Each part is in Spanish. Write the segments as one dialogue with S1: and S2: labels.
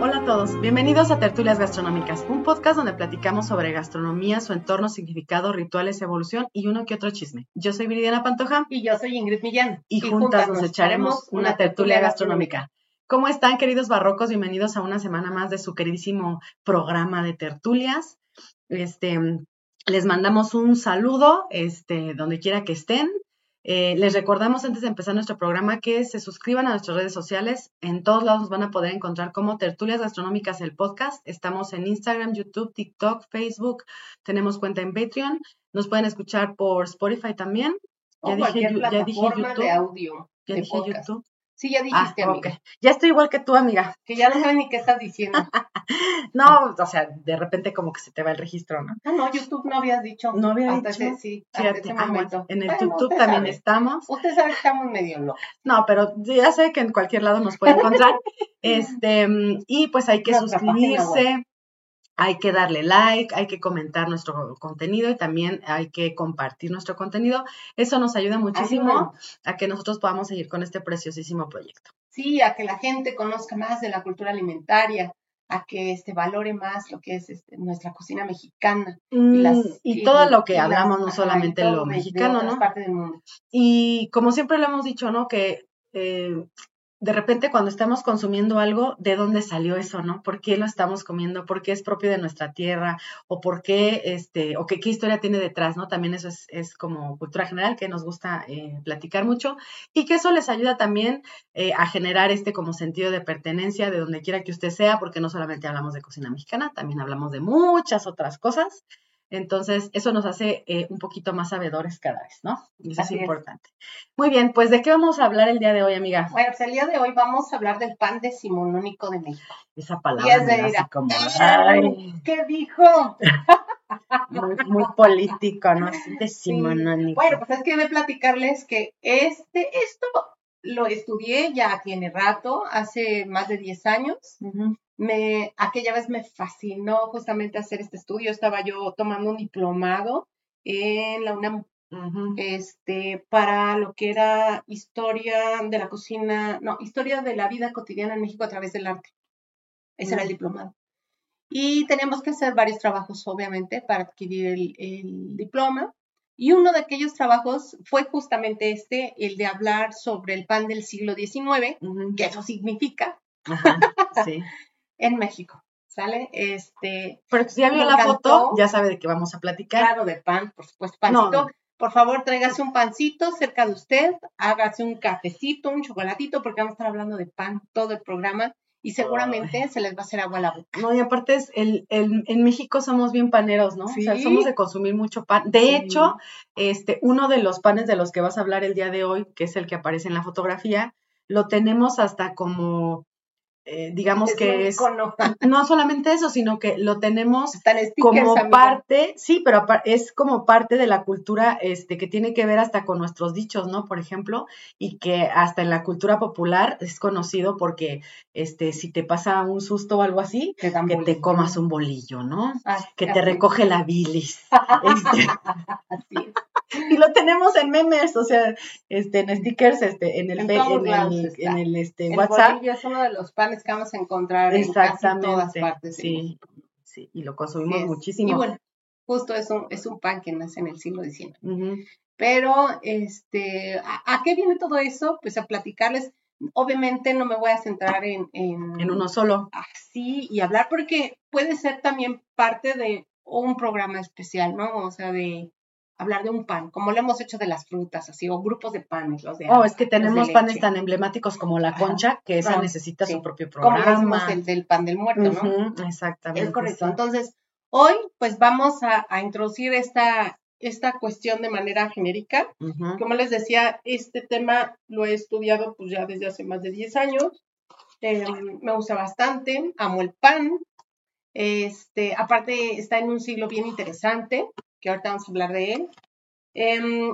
S1: Hola a todos, bienvenidos a Tertulias Gastronómicas, un podcast donde platicamos sobre gastronomía, su entorno, significado, rituales, evolución y uno que otro chisme. Yo soy Viridiana Pantoja.
S2: Y yo soy Ingrid Millán.
S1: Y juntas nos echaremos una tertulia gastronómica. ¿Cómo están, queridos barrocos? Bienvenidos a una semana más de su queridísimo programa de tertulias. Les mandamos un saludo, donde quiera que estén. Les recordamos antes de empezar nuestro programa que se suscriban a nuestras redes sociales. En todos lados nos van a poder encontrar como Tertulias Gastronómicas el podcast. Estamos en Instagram, YouTube, TikTok, Facebook. Tenemos cuenta en Patreon. Nos pueden escuchar por Spotify también.
S2: Ya dije YouTube. De audio.
S1: Ya
S2: de
S1: dije
S2: podcast.
S1: YouTube.
S2: Sí, ya dijiste, amiga.
S1: Okay. Ya estoy igual que tú, amiga.
S2: Que ya no sabes ni qué estás diciendo.
S1: No, o sea, de repente como que se te va el registro, ¿no?
S2: No, YouTube no habías dicho.
S1: No había
S2: hasta
S1: dicho.
S2: Hasta ese momento.
S1: En el YouTube también estamos.
S2: Usted sabe que estamos medio locos.
S1: No, pero ya sé que en cualquier lado nos puede encontrar. Y pues hay que suscribirse, hay que darle like, hay que comentar nuestro contenido y también hay que compartir nuestro contenido. Eso nos ayuda muchísimo a que nosotros podamos seguir con este preciosísimo proyecto.
S2: Sí, a que la gente conozca más de la cultura alimentaria, a que valore más lo que es nuestra cocina mexicana.
S1: Y todo lo que hablamos, no solamente lo mexicano, ¿no?
S2: Partes del mundo.
S1: Y como siempre lo hemos dicho, ¿no? Que de repente cuando estamos consumiendo algo, ¿de dónde salió eso, no? ¿Por qué lo estamos comiendo? ¿Por qué es propio de nuestra tierra? ¿O por qué, o qué historia tiene detrás, no? También eso es como cultura general que nos gusta platicar mucho y que eso les ayuda también a generar como sentido de pertenencia de donde quiera que usted sea, porque no solamente hablamos de cocina mexicana, también hablamos de muchas otras cosas. Entonces, eso nos hace un poquito más sabedores cada vez, ¿no? Y eso es importante. Muy bien, pues, ¿de qué vamos a hablar el día de hoy, amiga?
S2: Bueno, pues el día de hoy vamos a hablar del pan decimonónico de México.
S1: Esa palabra me da así como...
S2: ¡Ay! ¿Qué dijo?
S1: muy político, ¿no? Decimonónico.
S2: Sí. Bueno, pues es que voy a platicarles que esto lo estudié, ya tiene rato, hace más de 10 años.
S1: Uh-huh.
S2: Aquella vez me fascinó justamente hacer este estudio. Estaba yo tomando un diplomado en la UNAM,
S1: uh-huh,
S2: para lo que era historia de la cocina, historia de la vida cotidiana en México a través del arte. Ese era el diplomado. Y teníamos que hacer varios trabajos, obviamente, para adquirir el diploma. Y uno de aquellos trabajos fue justamente el de hablar sobre el pan del siglo XIX,
S1: uh-huh,
S2: que eso significa.
S1: Ajá, sí.
S2: En México, ¿sale?
S1: Pero si ya vio la foto, ya sabe de qué vamos a platicar.
S2: Claro, de pan, por supuesto, pancito. No. Por favor, tráigase un pancito cerca de usted, hágase un cafecito, un chocolatito, porque vamos a estar hablando de pan todo el programa y seguramente se les va a hacer agua a la boca.
S1: No, y aparte en México somos bien paneros, ¿no?
S2: ¿Sí?
S1: O sea, somos de consumir mucho pan. De hecho, uno de los panes de los que vas a hablar el día de hoy, que es el que aparece en la fotografía, lo tenemos hasta como... digamos que es no solamente eso, sino que lo tenemos como parte, sí, pero es como parte de la cultura que tiene que ver hasta con nuestros dichos, ¿no? Por ejemplo, y que hasta en la cultura popular es conocido porque si te pasa un susto o algo así, que te comas un bolillo, ¿no? Que te recoge la bilis.
S2: Así es.
S1: Y lo tenemos en memes, o sea, en stickers, en el WhatsApp.
S2: El bolillo es uno de los panes que vamos a encontrar en casi todas partes.
S1: Sí, y lo consumimos muchísimo.
S2: Y bueno, justo es un pan que nace en el siglo XIX.
S1: Uh-huh.
S2: Pero, ¿a qué viene todo eso? Pues a platicarles. Obviamente no me voy a centrar en
S1: uno solo.
S2: Así, y hablar porque puede ser también parte de un programa especial, ¿no? O sea, de hablar de un pan, como lo hemos hecho de las frutas, así, o grupos de panes, los de
S1: es que tenemos panes tan emblemáticos como la concha, que esa necesita su propio programa.
S2: Como decimos el del pan del muerto, ¿no?
S1: Exactamente.
S2: Es correcto. Sí. Entonces, hoy, pues, vamos a introducir esta cuestión de manera genérica.
S1: Uh-huh.
S2: Como les decía, este tema lo he estudiado, pues, ya desde hace más de 10 años. Me gusta bastante, amo el pan. Aparte, está en un siglo bien interesante, que ahorita vamos a hablar de él.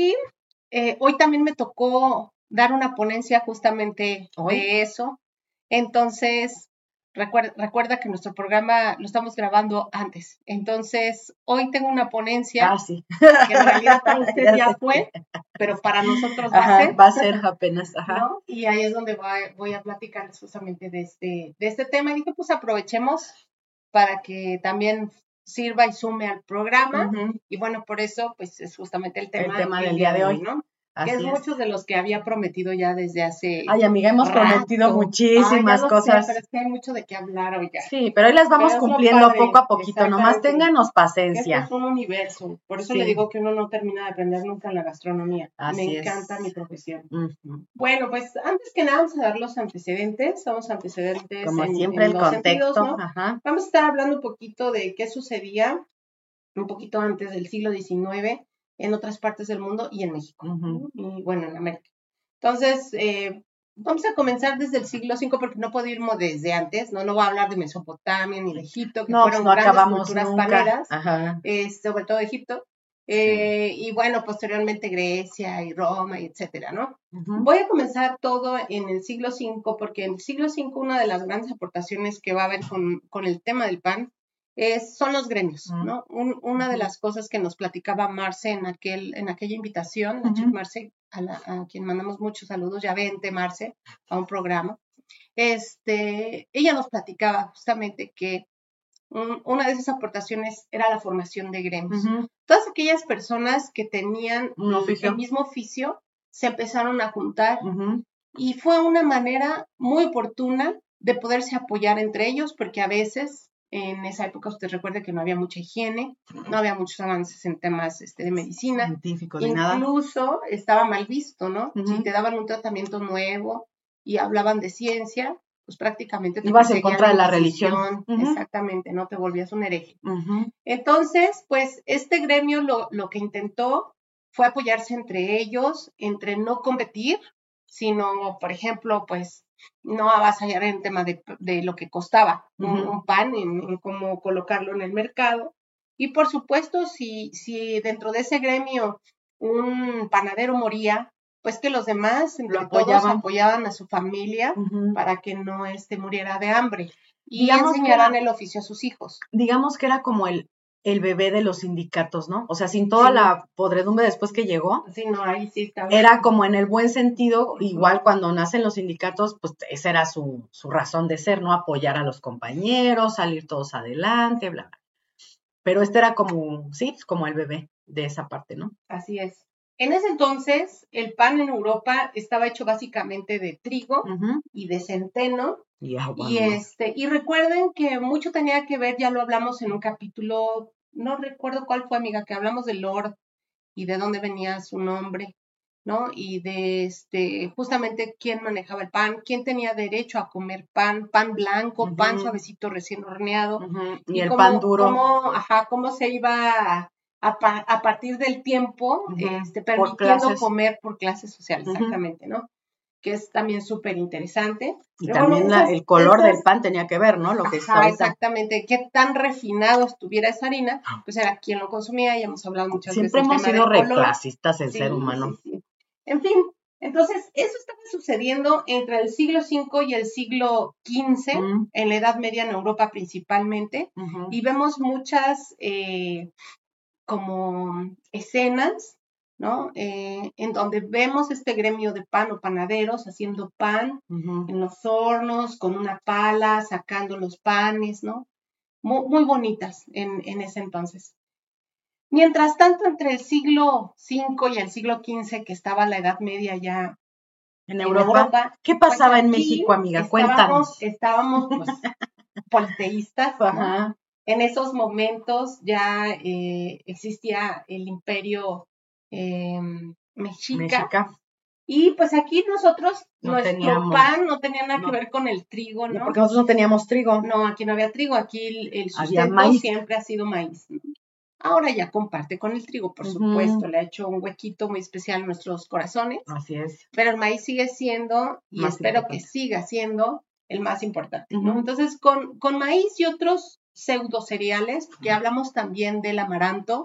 S2: Hoy también me tocó dar una ponencia justamente de eso. Entonces, recuerda que nuestro programa lo estamos grabando antes. Entonces, hoy tengo una ponencia
S1: sí.
S2: que en realidad para usted ya fue, pero para nosotros va a ser.
S1: Va a ser apenas,
S2: ¿no? Y ahí es donde voy a platicar justamente de este tema. Y dije, pues aprovechemos para que también sirva y sume al programa. Y bueno, por eso, pues es justamente el tema
S1: del día de hoy,
S2: ¿no?
S1: Así
S2: que es muchos de los que había prometido ya desde hace.
S1: Ay, amiga, hemos prometido muchísimas cosas.
S2: Sé, pero es que hay mucho de qué hablar, oiga.
S1: Sí, pero ahí las vamos cumpliendo poco a poquito, nomás ténganos paciencia.
S2: Esto es un universo, por eso le digo que uno no termina de aprender nunca en la gastronomía. Me encanta mi profesión. Bueno, pues antes que nada vamos a dar los antecedentes,
S1: como siempre el contexto,
S2: sentidos, ¿no? Vamos a estar hablando un poquito de qué sucedía un poquito antes del siglo XIX en otras partes del mundo y en México, y bueno, en América. Entonces, vamos a comenzar desde el siglo V porque no puedo irme desde antes, no voy a hablar de Mesopotamia ni de Egipto, que fueron grandes culturas paneras, sobre todo Egipto, y bueno, posteriormente Grecia y Roma, y etcétera, ¿no? Voy a comenzar todo en el siglo V porque en el siglo V una de las grandes aportaciones que va a haber con el tema del pan son los gremios, ¿no? Una de las cosas que nos platicaba Marce en aquella invitación, la chica Marce, a quien mandamos muchos saludos, ya vente Marce, a un programa, ella nos platicaba justamente que una de esas aportaciones era la formación de gremios. Todas aquellas personas que tenían el mismo oficio se empezaron a juntar y fue una manera muy oportuna de poderse apoyar entre ellos porque a veces en esa época usted recuerde que no había mucha higiene, no había muchos avances en temas de medicina,
S1: científicos,
S2: incluso estaba mal visto, ¿no? Si te daban un tratamiento nuevo y hablaban de ciencia, pues prácticamente te
S1: ibas en contra de la religión.
S2: Exactamente, no te volvías un hereje. Entonces, pues este gremio lo que intentó fue apoyarse entre ellos, entre no competir, sino, por ejemplo, pues no avasallar en tema de lo que costaba un pan, en cómo colocarlo en el mercado. Y por supuesto, si dentro de ese gremio un panadero moría, pues que los demás, entre todos, apoyaban a su familia para que no muriera de hambre. Y enseñaran el oficio a sus hijos.
S1: Digamos que era como el bebé de los sindicatos, ¿no? O sea, sin toda la podredumbre después que llegó.
S2: Sí, no, ahí sí estaba.
S1: Era como en el buen sentido, igual cuando nacen los sindicatos, pues esa era su razón de ser, ¿no? Apoyar a los compañeros, salir todos adelante, bla, bla. Pero era como, sí, como el bebé de esa parte, ¿no?
S2: Así es. En ese entonces, el pan en Europa estaba hecho básicamente de trigo y de centeno. Y recuerden que mucho tenía que ver, ya lo hablamos en un capítulo, no recuerdo cuál fue, amiga, que hablamos del Lord y de dónde venía su nombre, ¿no? Y de justamente quién manejaba el pan, quién tenía derecho a comer pan blanco, pan suavecito recién horneado.
S1: Y el pan duro.
S2: Cómo se iba a partir del tiempo permitiendo comer por clases sociales, exactamente, ¿no? Que es también súper interesante.
S1: Y pero también el color del pan tenía que ver, ¿no? Lo que está
S2: exactamente. Qué tan refinado estuviera esa harina, pues era quien lo consumía, y hemos hablado muchas veces.
S1: Siempre hemos sido reclasistas el ser humano.
S2: Sí. En fin, entonces, eso estaba sucediendo entre el siglo V y el siglo XV, en la Edad Media en Europa principalmente, y vemos muchas como escenas, ¿no? En donde vemos este gremio de pan o panaderos haciendo pan en los hornos, con una pala, sacando los panes, ¿no? Muy bonitas en ese entonces. Mientras tanto, entre el siglo V y el siglo XV, que estaba la Edad Media ya
S1: en Europa, ¿qué pasaba pues en México, amiga? Cuéntanos.
S2: Estábamos pues, politeístas, ¿no? En esos momentos ya existía el imperio mexica. Y pues aquí nosotros, nuestro pan no tenía nada que ver con el trigo, ¿no?
S1: Porque nosotros no teníamos trigo.
S2: No, aquí no había trigo, aquí el sustento siempre ha sido maíz, ¿no? Ahora ya comparte con el trigo, por supuesto, le ha hecho un huequito muy especial a nuestros corazones.
S1: Así es.
S2: Pero el maíz sigue siendo, y espero que siga siendo, el más importante, ¿no? Entonces, con maíz y otros pseudo cereales, que hablamos también del amaranto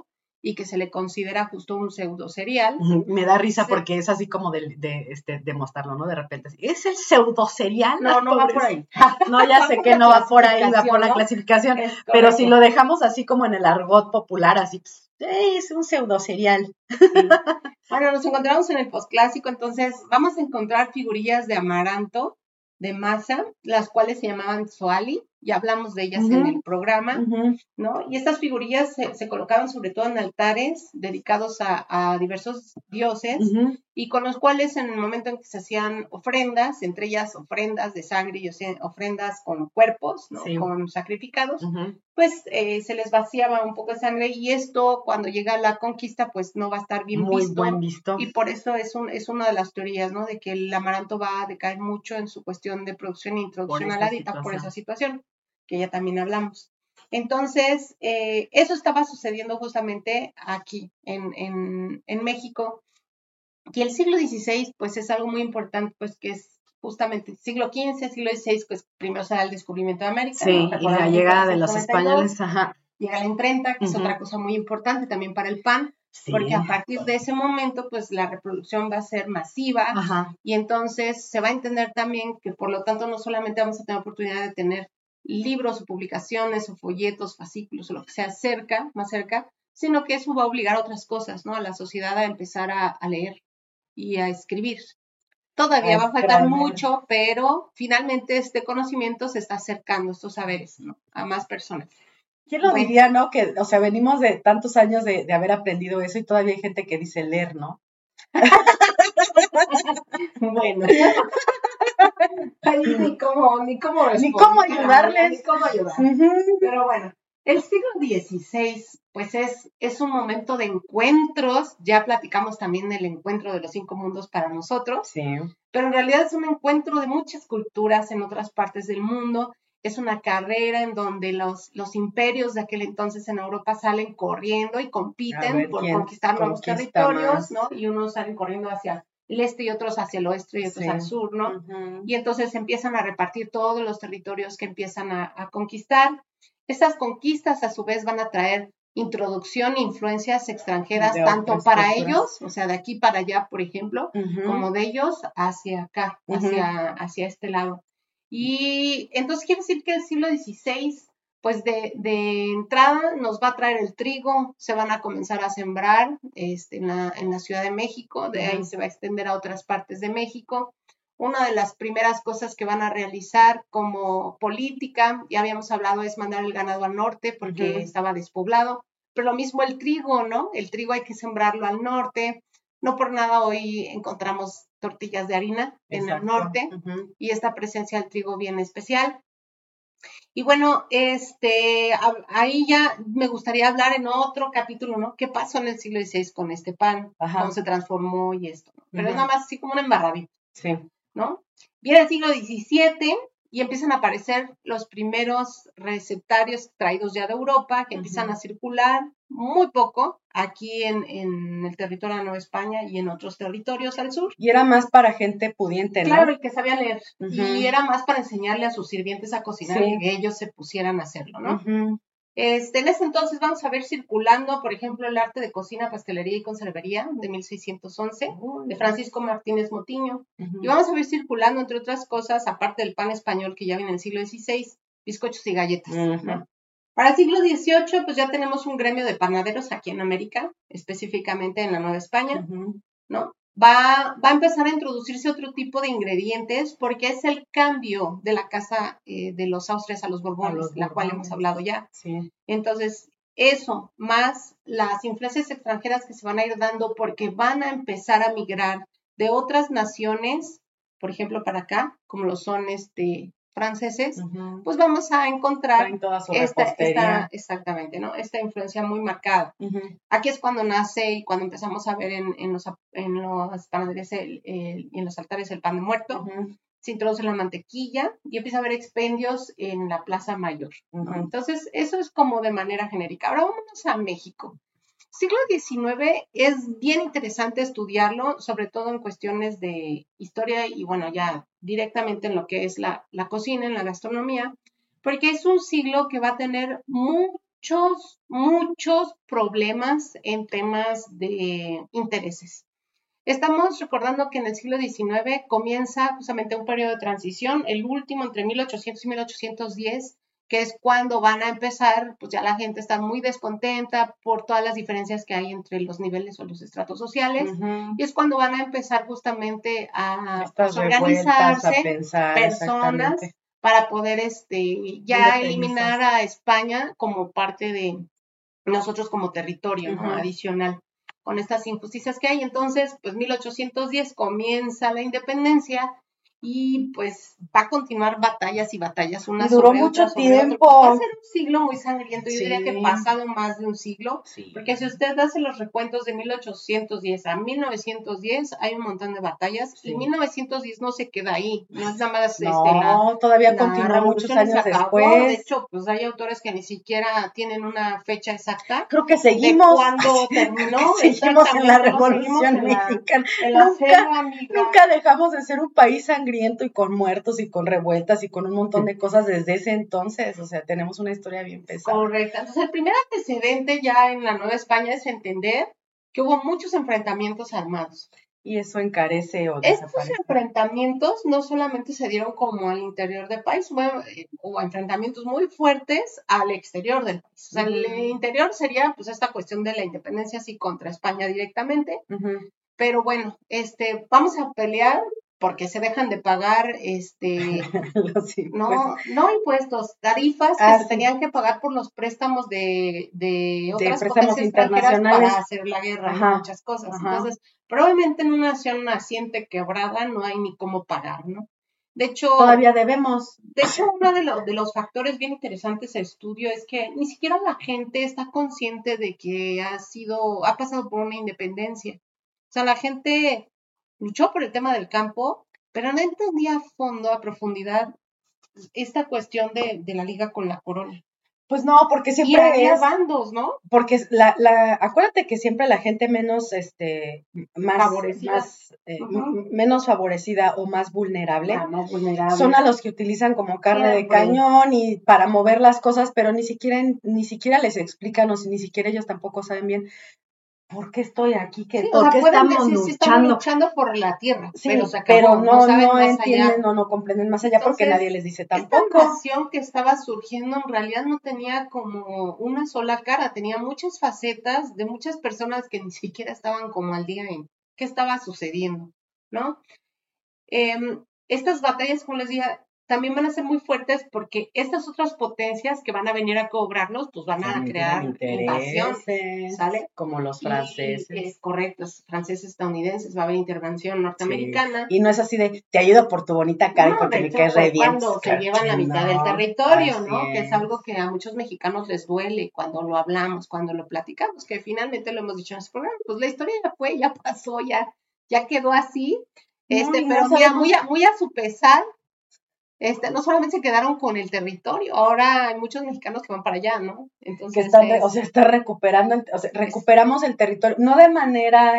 S2: y que se le considera justo un pseudo cereal.
S1: Me da risa porque es así como de mostrarlo, ¿no? De repente. ¿Es el pseudo cereal?
S2: No, no va por ahí.
S1: No, ya sé que no va por ahí, va por la clasificación. Pero si lo dejamos así como en el argot popular, así, pues, es un pseudo cereal.
S2: Sí. Bueno, nos encontramos en el posclásico, entonces vamos a encontrar figurillas de amaranto, de masa, las cuales se llamaban tzoali, ya hablamos de ellas en el programa, ¿no? Y estas figurillas se colocaban sobre todo en altares dedicados a diversos dioses y con los cuales en el momento en que se hacían ofrendas, entre ellas ofrendas de sangre y ofrendas con cuerpos, ¿no? Sí. Con sacrificados, pues se les vaciaba un poco de sangre y esto cuando llega la conquista pues no va a estar bien
S1: muy buen visto.
S2: Y por eso es una de las teorías, ¿no? De que el amaranto va a decaer mucho en su cuestión de producción e introducción a la dieta por esa situación, que ya también hablamos. Entonces, eso estaba sucediendo justamente aquí en México. Y el siglo XVI, pues es algo muy importante, pues que es justamente siglo XV, siglo XVI, pues primero se da el descubrimiento de América.
S1: Sí, ¿no? Y la llegada de los españoles,
S2: llega la imprenta, que es otra cosa muy importante también para el pan, porque a partir de ese momento, pues la reproducción va a ser masiva, y entonces se va a entender también que por lo tanto no solamente vamos a tener oportunidad de tener libros o publicaciones o folletos, fascículos o lo que sea más cerca, sino que eso va a obligar a otras cosas, ¿no? A la sociedad a empezar a leer y a escribir. Todavía va a faltar mucho, pero finalmente este conocimiento se está acercando, estos saberes, ¿no? A más personas.
S1: ¿Quién lo diría, no? Que, o sea, venimos de tantos años de haber aprendido eso y todavía hay gente que dice leer, ¿no?
S2: Bueno. Ahí ni cómo
S1: ayudarles.
S2: Ni cómo ayudar. Pero bueno, el siglo XVI, pues es un momento de encuentros. Ya platicamos también del encuentro de los 5 mundos para nosotros.
S1: Sí.
S2: Pero en realidad es un encuentro de muchas culturas en otras partes del mundo. Es una carrera en donde los imperios de aquel entonces en Europa salen corriendo y compiten por conquistar nuevos territorios, ¿no? Y unos salen corriendo hacia el este y otros hacia el oeste y otros al sur, ¿no? Y entonces empiezan a repartir todos los territorios que empiezan a conquistar. Estas conquistas a su vez van a traer introducción e influencias extranjeras tanto para ellos, o sea, de aquí para allá, por ejemplo, como de ellos hacia acá, hacia este lado. Y entonces quiere decir que el siglo XVI, pues de entrada nos va a traer el trigo, se van a comenzar a sembrar en la Ciudad de México, de ahí se va a extender a otras partes de México. Una de las primeras cosas que van a realizar como política, ya habíamos hablado, es mandar el ganado al norte porque estaba despoblado, pero lo mismo el trigo, ¿no? El trigo hay que sembrarlo al norte. No por nada hoy encontramos tortillas de harina en el norte y esta presencia del trigo bien especial. Y bueno, ahí ya me gustaría hablar en otro capítulo, ¿no? ¿Qué pasó en el siglo XVI con este pan? ¿Cómo se transformó y esto? ¿No? Pero es nada más así como un embarradito.
S1: Sí.
S2: ¿No? Viene el siglo XVII y empiezan a aparecer los primeros receptarios traídos ya de Europa que empiezan a circular muy poco aquí en el territorio de Nueva España y en otros territorios al sur.
S1: Y era más para gente pudiente, ¿no?
S2: Claro, y que sabía leer. Y era más para enseñarle a sus sirvientes a cocinar y que ellos se pusieran a hacerlo, ¿no? En ese entonces vamos a ver circulando, por ejemplo, el arte de cocina, pastelería y conservería de 1611 de Francisco Martínez Motiño. Y vamos a ver circulando, entre otras cosas, aparte del pan español que ya viene en el siglo XVI, bizcochos y galletas, ¿no? Para el siglo XVIII, pues ya tenemos un gremio de panaderos aquí en América, específicamente en la Nueva España, ¿no? Va a empezar a introducirse otro tipo de ingredientes porque es el cambio de la casa de los Austrias a los Borbones, la cual hemos hablado ya.
S1: Sí.
S2: Entonces, eso, más las influencias extranjeras que se van a ir dando porque van a empezar a migrar de otras naciones, por ejemplo, para acá, como lo son franceses, pues vamos a encontrar exactamente, ¿no? Esta influencia muy marcada. Aquí es cuando nace y cuando empezamos a ver en los panaderías y en los altares el pan de muerto, se introduce la mantequilla y empieza a haber expendios en la Plaza Mayor, ¿no? Entonces, eso es como de manera genérica. Ahora vámonos a México. Siglo XIX es bien interesante estudiarlo, sobre todo en cuestiones de historia y bueno, ya directamente en lo que es la cocina, en la gastronomía, porque es un siglo que va a tener mucho muchos problemas en temas de intereses. Estamos recordando que en el siglo XIX comienza justamente un periodo de transición, el último entre 1800 y 1810, que es cuando van a empezar, pues ya la gente está muy descontenta por todas las diferencias que hay entre los niveles o los estratos sociales, y es cuando van a empezar justamente a organizarse
S1: a pensar,
S2: personas para poder ya eliminar a España como parte de nosotros como territorio, ¿no? Adicional con estas injusticias que hay. Entonces, pues 1810 comienza la independencia y pues va a continuar batallas y batallas, una
S1: duró
S2: sobre
S1: mucho
S2: otra,
S1: tiempo.
S2: Pues va a ser un siglo muy sangriento, yo diría que pasado más de un siglo, porque si usted hace los recuentos de 1810 a 1910, hay un montón de batallas, y 1910 no se queda ahí, no es nada más
S1: todavía continuó muchos años después.
S2: De hecho, pues hay autores que ni siquiera tienen una fecha exacta.
S1: Creo que seguimos.
S2: De cuando terminó.
S1: Seguimos en la Revolución Mexicana. Nunca dejamos de ser un país sangriento y con muertos y con revueltas y con un montón de cosas desde ese entonces. O sea, tenemos una historia bien pesada.
S2: Correcto. Entonces, el primer antecedente ya en la Nueva España es entender que hubo muchos enfrentamientos armados.
S1: Y eso encarece o
S2: desaparece. Estos enfrentamientos no solamente se dieron como al interior del país, hubo enfrentamientos muy fuertes al exterior del país. O sea, el interior sería pues esta cuestión de la independencia así contra España directamente. Pero bueno, vamos a pelear porque se dejan de pagar no impuestos, tarifas que se tenían que pagar por los préstamos de otras potencias extranjeras para hacer la guerra y muchas cosas. Entonces, probablemente en una nación naciente quebrada no hay ni cómo pagar, ¿no? De hecho,
S1: todavía debemos.
S2: De hecho, uno de los factores bien interesantes del estudio es que ni siquiera la gente está consciente de que ha pasado por una independencia. O sea, la gente luchó por el tema del campo, pero no entendía a fondo, a profundidad, esta cuestión de la liga con la corona.
S1: Pues no, porque siempre
S2: había bandos, ¿no?
S1: Porque acuérdate que siempre la gente menos, menos favorecida o más vulnerable, son a los que utilizan como carne de cañón y para mover las cosas, pero ni siquiera les explican o ni siquiera ellos tampoco saben bien ¿por qué estoy aquí? ¿Por qué estamos luchando?
S2: Sí, estamos luchando por la tierra,
S1: sí, pero no entienden, no comprenden más allá. Entonces, porque nadie les dice tampoco.
S2: Esta nación que estaba surgiendo en realidad no tenía como una sola cara, tenía muchas facetas de muchas personas que ni siquiera estaban como al día en qué estaba sucediendo, ¿no? Estas batallas, como les dije, también van a ser muy fuertes porque estas otras potencias que van a venir a cobrarlos, pues van a crear invasión, ¿sale?
S1: Como los franceses.
S2: Es correcto, franceses, estadounidenses, va a haber intervención norteamericana.
S1: Sí. Y no es así de, te ayudo por tu bonita cara y porque me caes re bien.
S2: Cuando se llevan la mitad del territorio, ¿no? Que es algo que a muchos mexicanos les duele cuando lo hablamos, cuando lo platicamos, que finalmente lo hemos dicho en este programa, pues la historia ya fue, ya pasó, ya quedó así. Pero mira, muy a su pesar, no solamente se quedaron con el territorio, ahora hay muchos mexicanos que van para allá, ¿no? Entonces,
S1: está recuperando, recuperamos el territorio, no de manera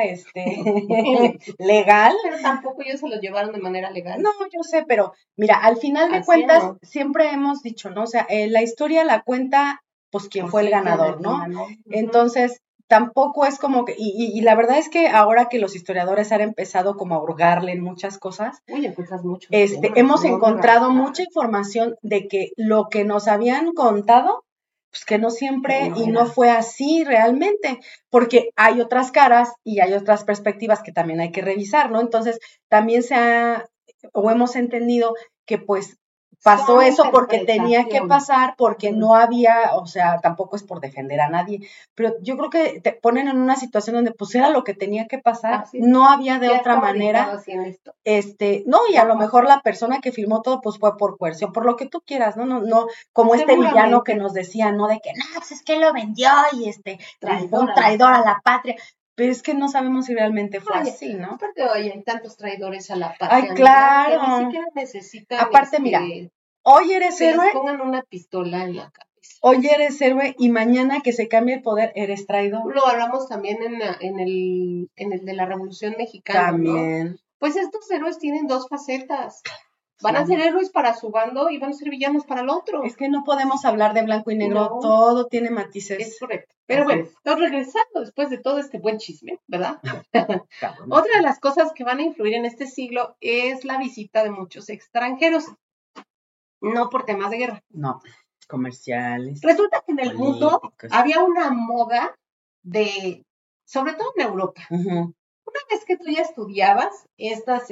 S1: legal.
S2: Pero tampoco ellos se los llevaron de manera legal.
S1: No, yo sé, pero mira, al final de cuentas, siempre hemos dicho, ¿no? O sea, la historia la cuenta, pues, quien fue el ganador, ¿no? Entonces, tampoco es como que, y la verdad es que ahora que los historiadores han empezado como a hurgarle en muchas cosas,
S2: mucho,
S1: hemos encontrado mucha información de que lo que nos habían contado, pues que no siempre y no fue así realmente, porque hay otras caras y hay otras perspectivas que también hay que revisar, ¿no? Entonces, también hemos entendido que pues pasó eso porque tenía que pasar, porque no había, o sea, tampoco es por defender a nadie, pero yo creo que te ponen en una situación donde pues era lo que tenía que pasar, no había de otra manera, no, y a lo mejor la persona que firmó todo pues fue por coerción, por lo que tú quieras, no, como este villano que nos decía, ¿no? De que, no, pues es que lo vendió y fue un traidor a la patria. Pero es que no sabemos si realmente fue así, ¿no?
S2: Aparte, hay tantos traidores a la patria.
S1: Ay, claro.
S2: Que ni siquiera necesitan.
S1: Aparte, mira, hoy eres héroe.
S2: Les pongan una pistola en la cabeza.
S1: Hoy eres héroe y mañana que se cambie el poder eres traidor.
S2: Lo hablamos también en el de la Revolución Mexicana.
S1: También.
S2: ¿No? Pues estos héroes tienen dos facetas. Van a ser héroes para su bando y van a ser villanos para el otro.
S1: Es que no podemos hablar de blanco y negro,
S2: No.
S1: todo tiene matices.
S2: Es correcto. Pero
S1: Así
S2: bueno,
S1: es.
S2: estamos regresando después de todo este buen chisme, ¿verdad?
S1: Cabrón.
S2: Otra de las cosas que van a influir en este siglo es la visita de muchos extranjeros, no por temas de guerra.
S1: No, comerciales.
S2: Resulta que en el mundo
S1: políticos.
S2: había una moda de, sobre todo en Europa,
S1: Ujú.
S2: una vez que tú ya estudiabas estas,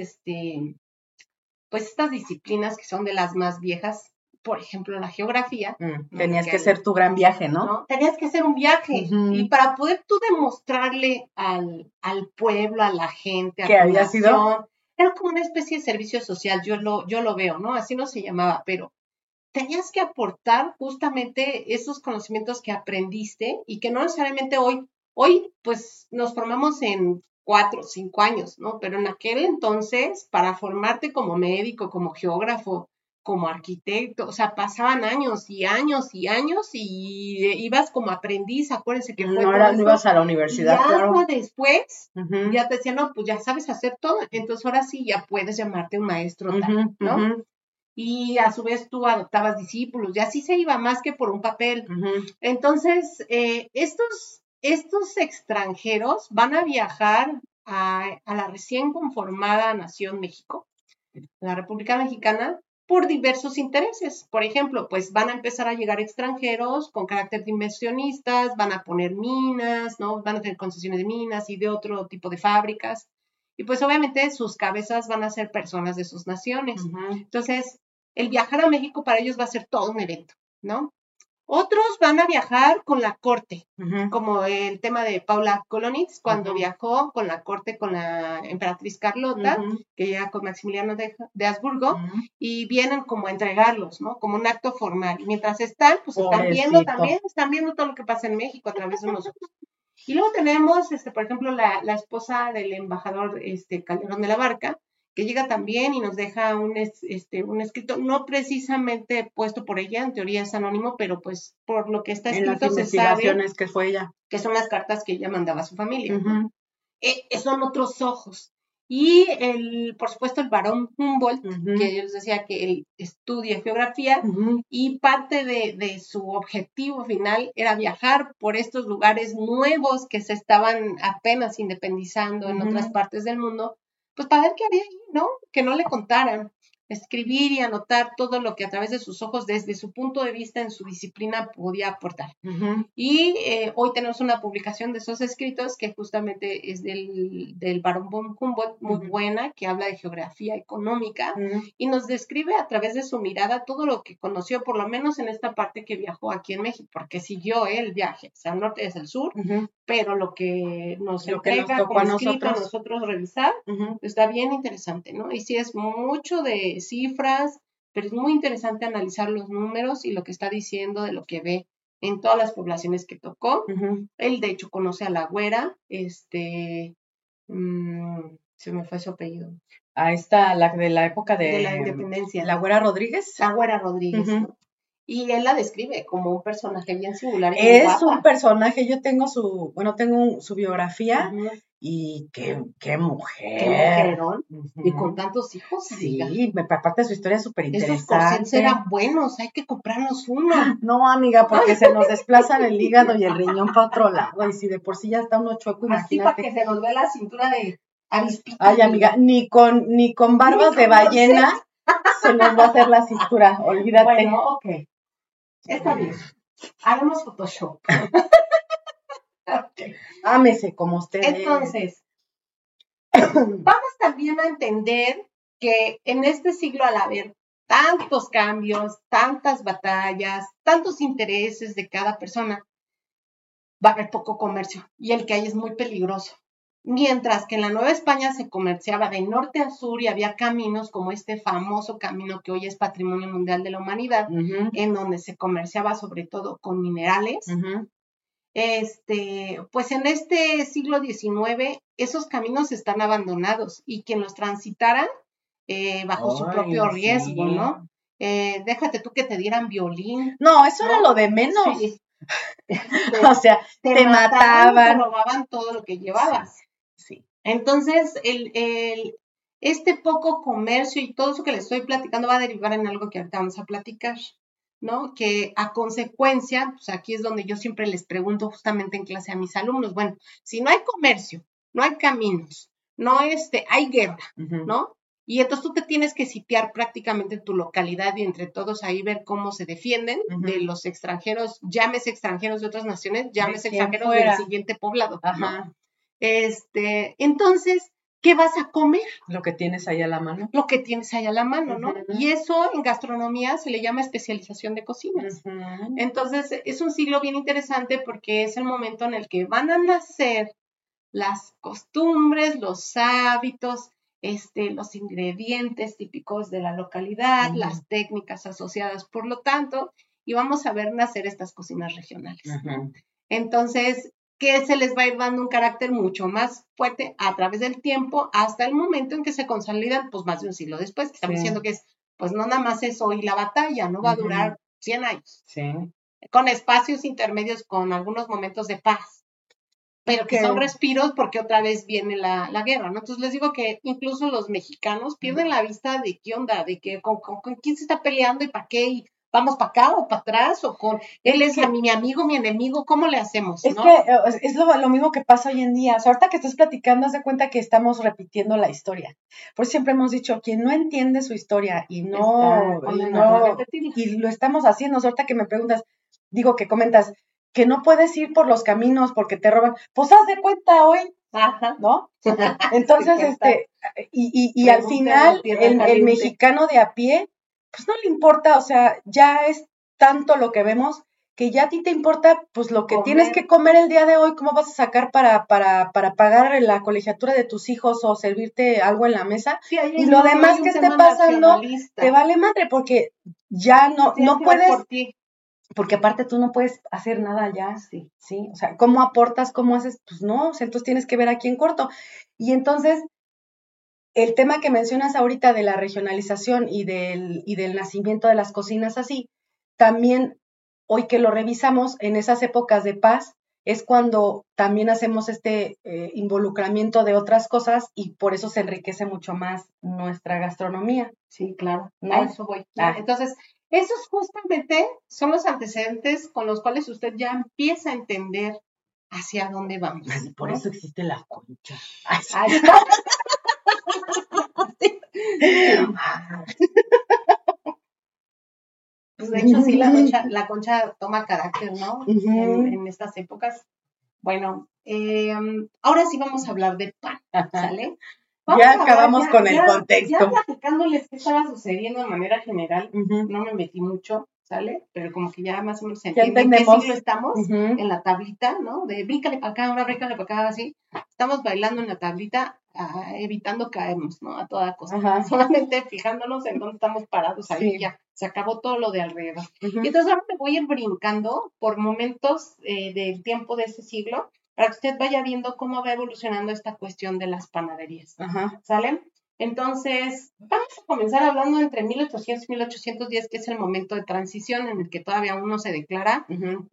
S2: pues estas disciplinas que son de las más viejas, por ejemplo, la geografía.
S1: Tenías que hacer tu gran viaje, ¿no?
S2: ¿no? Tenías que hacer un viaje.
S1: Ujú.
S2: Y para poder tú demostrarle al pueblo, a la gente, a
S1: ¿Qué
S2: tu
S1: había
S2: nación,
S1: sido?
S2: era como una especie de servicio social, yo lo veo, ¿no? Así no se llamaba, pero tenías que aportar justamente esos conocimientos que aprendiste y que no necesariamente hoy pues nos formamos en 4 o 5 años, ¿no? Pero en aquel entonces, para formarte como médico, como geógrafo, como arquitecto, o sea, pasaban años y años y años y ibas como aprendiz, acuérdense que fue
S1: No ibas a la universidad,
S2: ya
S1: claro.
S2: después,
S1: Ujú.
S2: ya te decían, no, pues ya sabes hacer todo, entonces ahora sí ya puedes llamarte un maestro tal,
S1: Ujú,
S2: ¿no?
S1: ujú,
S2: Y a su vez tú adoptabas discípulos, y así se iba más que por un papel.
S1: ujú.
S2: Entonces, estos extranjeros van a viajar a la recién conformada Nación México, la República Mexicana, por diversos intereses. Por ejemplo, pues van a empezar a llegar extranjeros con carácter de inversionistas, van a poner minas, ¿no? Van a tener concesiones de minas y de otro tipo de fábricas. Y pues obviamente sus cabezas van a ser personas de sus naciones.
S1: Ujú.
S2: Entonces, el viajar a México para ellos va a ser todo un evento, ¿no? Otros van a viajar con la corte,
S1: Ujú.
S2: como el tema de Paula Kolonitz, cuando
S1: Ujú.
S2: viajó con la corte con la emperatriz Carlota,
S1: Ujú.
S2: que llega con Maximiliano de Habsburgo,
S1: Ujú.
S2: y vienen como a entregarlos, ¿no? Como un acto formal. Y mientras están, pues están viendo
S1: Pobrecito.
S2: también, están viendo todo lo que pasa en México a través de unos ojos. Y luego tenemos, por ejemplo, la esposa del embajador Calderón de la Barca, que llega también y nos deja un escrito, no precisamente puesto por ella, en teoría es anónimo, pero pues por lo que está
S1: En las
S2: escrito se sabe
S1: investigaciones que fue ella.
S2: que son las cartas que ella mandaba a su familia.
S1: Ujú.
S2: Son otros ojos. Y por supuesto, el barón Humboldt,
S1: Ujú.
S2: que yo les decía que él estudia geografía,
S1: Ujú.
S2: y parte de su objetivo final era viajar por estos lugares nuevos que se estaban apenas independizando en
S1: Ujú.
S2: otras partes del mundo, pues para ver qué había ahí, ¿no? Que no le contaran. Escribir y anotar todo lo que a través de sus ojos, desde su punto de vista en su disciplina, podía aportar.
S1: Ujú.
S2: Y hoy tenemos una publicación de esos escritos que justamente es del barón von Humboldt, muy
S1: Ujú.
S2: buena, que habla de geografía económica
S1: Ujú.
S2: y nos describe a través de su mirada todo lo que conoció, por lo menos en esta parte que viajó aquí en México, porque siguió el viaje, o sea, el norte es el sur,
S1: Ujú.
S2: pero lo que nos
S1: Lo que nos
S2: entrega
S1: tocó
S2: como
S1: a
S2: escrito a
S1: nosotros.
S2: nosotros revisar,
S1: Ujú.
S2: está bien interesante, ¿no? Y sí es mucho de cifras, pero es muy interesante analizar los números y lo que está diciendo de lo que ve en todas las poblaciones que tocó.
S1: Ujú.
S2: Él, de hecho, conoce a la güera, se me fue su apellido,
S1: A esta, la de la época
S2: de la
S1: de
S2: independencia,
S1: la Güera Rodríguez.
S2: la güera Rodríguez,
S1: Ujú.
S2: ¿no? Y él la describe como un personaje bien singular y bien
S1: Es
S2: guapa.
S1: un personaje, yo tengo su biografía
S2: Ujú.
S1: y qué
S2: Qué
S1: mujer.
S2: mujerón.
S1: Ujú.
S2: Y con tantos hijos, amiga.
S1: Sí, aparte su historia es súper
S2: Esos corsets
S1: interesante.
S2: eran buenos, hay que comprarnos uno.
S1: No, amiga, porque se nos desplazan el hígado y el riñón para otro lado. Y si de por sí ya está uno chueco,
S2: Así para
S1: imagínate.
S2: que se nos vea la cintura de avispita.
S1: Ay, amiga, ni con barbas de ballena se nos va a hacer la cintura, olvídate.
S2: Bueno, ok. Está bien. Hagamos Photoshop. Okay.
S1: Ámese como usted es.
S2: Entonces, vamos también a entender que en este siglo, al haber tantos cambios, tantas batallas, tantos intereses de cada persona, va a haber poco comercio y el que hay es muy peligroso. Mientras que en la Nueva España se comerciaba de norte a sur y había caminos como este famoso camino que hoy es Patrimonio Mundial de la Humanidad,
S1: Ujú.
S2: en donde se comerciaba sobre todo con minerales.
S1: Ujú.
S2: Pues en este siglo XIX esos caminos están abandonados y quien los transitara bajo su propio riesgo,
S1: sí.
S2: ¿no? Déjate tú que te dieran violín.
S1: No, eso
S2: ¿no?
S1: era lo de menos.
S2: Sí.
S1: O sea, te mataban.
S2: te robaban todo lo que llevabas.
S1: Sí.
S2: Entonces, este poco comercio y todo eso que les estoy platicando va a derivar en algo que ahorita vamos a platicar, ¿no? Que a consecuencia, pues aquí es donde yo siempre les pregunto justamente en clase a mis alumnos, bueno, si no hay comercio, no hay caminos, no hay guerra, ¿no? Y entonces tú te tienes que sitiar prácticamente en tu localidad y entre todos ahí ver cómo se defienden de los extranjeros, llámese extranjeros de otras naciones, llámese extranjeros del siguiente poblado, ¿no? Entonces, ¿qué vas a comer?
S1: Lo que tienes ahí a la mano.
S2: Lo que tienes ahí a la mano, ¿no? Y eso en gastronomía se le llama especialización de cocinas. Entonces, es un siglo bien interesante porque es el momento en el que van a nacer las costumbres, los hábitos, los ingredientes típicos de la localidad, las técnicas asociadas, por lo tanto, y vamos a ver nacer estas cocinas regionales. Entonces, que se les va a ir dando un carácter mucho más fuerte a través del tiempo hasta el momento en que se consolidan, pues más de un siglo después, que estamos diciendo que es, pues no nada más es hoy la batalla, no va a durar 100 años, con espacios intermedios, con algunos momentos de paz, pero que son respiros porque otra vez viene la guerra, ¿no? Entonces les digo que incluso los mexicanos pierden la vista de qué onda, de que con quién se está peleando y para qué, y vamos para acá o para atrás, o con él es mi amigo, mi enemigo, ¿cómo le hacemos?
S1: Es que es lo mismo que pasa hoy en día. O sea, ahorita que estás platicando, haz de cuenta que estamos repitiendo la historia. Por eso siempre hemos dicho, quien no entiende su historia y lo estamos haciendo. O sea, ahorita que me preguntas, digo que comentas que no puedes ir por los caminos porque te roban. Pues haz de cuenta hoy, ¿no? Entonces, y al final, el mexicano de a pie, pues no le importa, o sea, ya es tanto lo que vemos que ya a ti te importa, pues lo que tienes que comer el día de hoy, cómo vas a sacar para pagar la colegiatura de tus hijos o servirte algo en la mesa, y lo demás que esté pasando, te vale madre, porque ya no puedes, porque aparte tú no puedes hacer nada ya, ¿sí? O sea, ¿cómo aportas, cómo haces? Pues no, o sea, entonces tienes que ver aquí en corto, y entonces el tema que mencionas ahorita de la regionalización y del nacimiento de las cocinas así, también hoy que lo revisamos en esas épocas de paz, es cuando también hacemos involucramiento de otras cosas y por eso se enriquece mucho más nuestra gastronomía.
S2: Sí, claro, ¿no? A eso voy. Entonces, esos justamente son los antecedentes con los cuales usted ya empieza a entender hacia dónde vamos.
S1: Por eso existe la concha.
S2: Pues de hecho, sí, la concha toma carácter, ¿no? En estas épocas. Bueno, ahora sí vamos a hablar de pan, ¿sale?
S1: Ya acabamos con el contexto.
S2: Ya platicándoles qué estaba sucediendo de manera general, no me metí mucho, ¿sale? Pero como que ya más o menos se entiende en qué siglo estamos, en la tablita, ¿no? De bríncale para acá, ahora bríncale para acá, así. Estamos bailando en la tablita, evitando caernos, ¿no? A toda costa. Solamente fijándonos en dónde estamos parados, ahí ya. Se acabó todo lo de alrededor. Y entonces ahora me voy a ir brincando por momentos del tiempo de ese siglo, para que usted vaya viendo cómo va evolucionando esta cuestión de las panaderías. ¿Sale? Entonces, vamos a comenzar hablando entre 1800 y 1810, que es el momento de transición en el que todavía uno se declara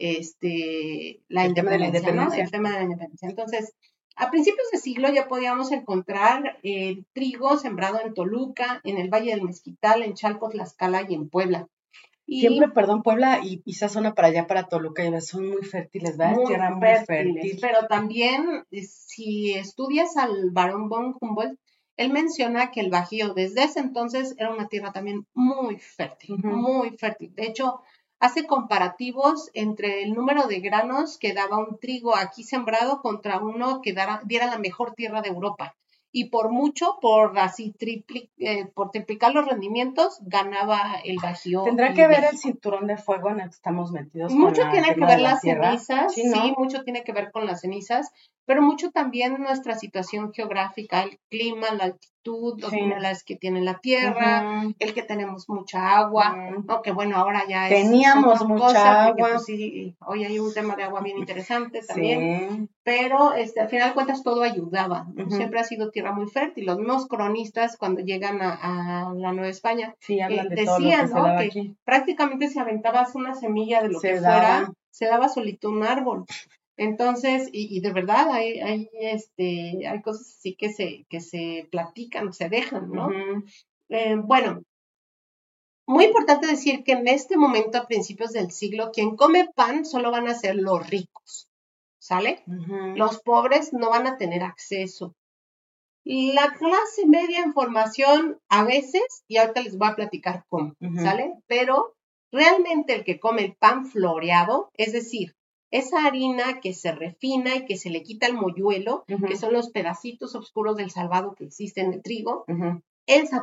S2: el tema de la independencia. El tema de la independencia. Entonces, a principios de siglo ya podíamos encontrar trigo sembrado en Toluca, en el Valle del Mezquital, en Chalco, Tlaxcala y en Puebla.
S1: Siempre, Puebla y esa zona para allá, para Toluca, son muy fértiles, ¿verdad?
S2: Muy fértiles. Pero también, si estudias al Barón von Humboldt, él menciona que el Bajío desde ese entonces era una tierra también muy fértil, muy fértil. De hecho, hace comparativos entre el número de granos que daba un trigo aquí sembrado contra uno que diera la mejor tierra de Europa. Y por mucho, por triplicar los rendimientos, ganaba el Bajío.
S1: ¿Tendrá que ver el cinturón de fuego en el que estamos metidos?
S2: Mucho tiene que ver las cenizas, sí, mucho tiene que ver con las cenizas, pero mucho también nuestra situación geográfica, el clima, la altitud, los minerales que tiene la tierra, el que tenemos mucha agua, aunque bueno, ahora ya
S1: teníamos mucha agua.
S2: Porque, pues, sí, hoy hay un tema de agua bien interesante también, pero al final de cuentas todo ayudaba, ¿no? Siempre ha sido tierra muy fértil. Los mismos cronistas cuando llegan a la Nueva España decían, ¿no? Que prácticamente si aventabas una semilla de lo que fuera, se daba solito un árbol. Entonces, y de verdad hay cosas así que se platican, se dejan, ¿no? Bueno, muy importante decir que en este momento, a principios del siglo, quien come pan solo van a ser los ricos, ¿sale? Los pobres no van a tener acceso. La clase media en formación a veces, y ahorita les voy a platicar cómo, ¿sale? Pero realmente el que come el pan floreado, es decir, esa harina que se refina y que se le quita el moyuelo, que son los pedacitos oscuros del salvado que existen de trigo, esa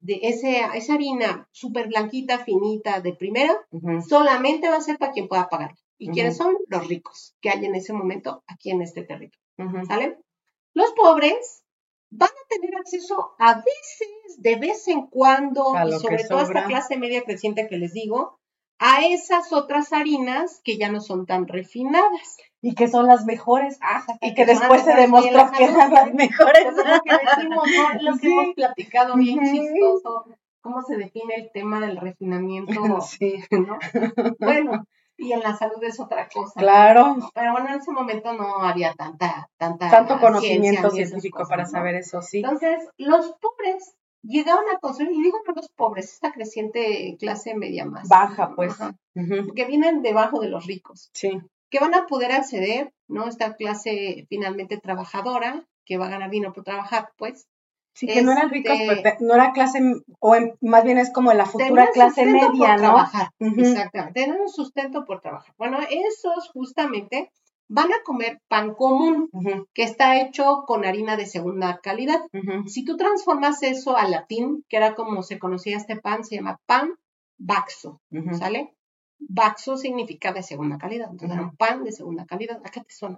S2: harina súper blanquita, finita, de primera, solamente va a ser para quien pueda pagar. ¿Y quiénes son? Los ricos que hay en ese momento aquí en este territorio, ¿sale? Los pobres van a tener acceso a veces, de vez en cuando, y sobre todo esta clase media creciente que les digo, a esas otras harinas que ya no son tan refinadas.
S1: Y que son las mejores, y que después se demostró que eran las mejores.
S2: Pues lo que decimos, ¿no? Lo que hemos platicado bien chistoso, cómo se define el tema del refinamiento, ¿no? Bueno, y en la salud es otra cosa.
S1: Claro.
S2: Pero bueno, en ese momento no había
S1: tanto conocimiento científico para saber eso, sí.
S2: Entonces, los pobres llegaban a consumir, y digo no los pobres, esta creciente clase media más
S1: baja, pues,
S2: que vienen debajo de los ricos,
S1: sí,
S2: que van a poder acceder, ¿no? Esta clase finalmente trabajadora, que va a ganar dinero por trabajar, pues.
S1: Sí, que no eran ricos, pero no era clase, o más bien es como la futura clase media, ¿no?
S2: Trabajar, exactamente, tener un sustento por trabajar. Bueno, esos justamente van a comer pan común, que está hecho con harina de segunda calidad. Si tú transformas eso al latín, que era como se conocía este pan, se llama pan baxo, ¿sale? Baxo significa de segunda calidad, entonces era un pan de segunda calidad. ¿A qué te suena?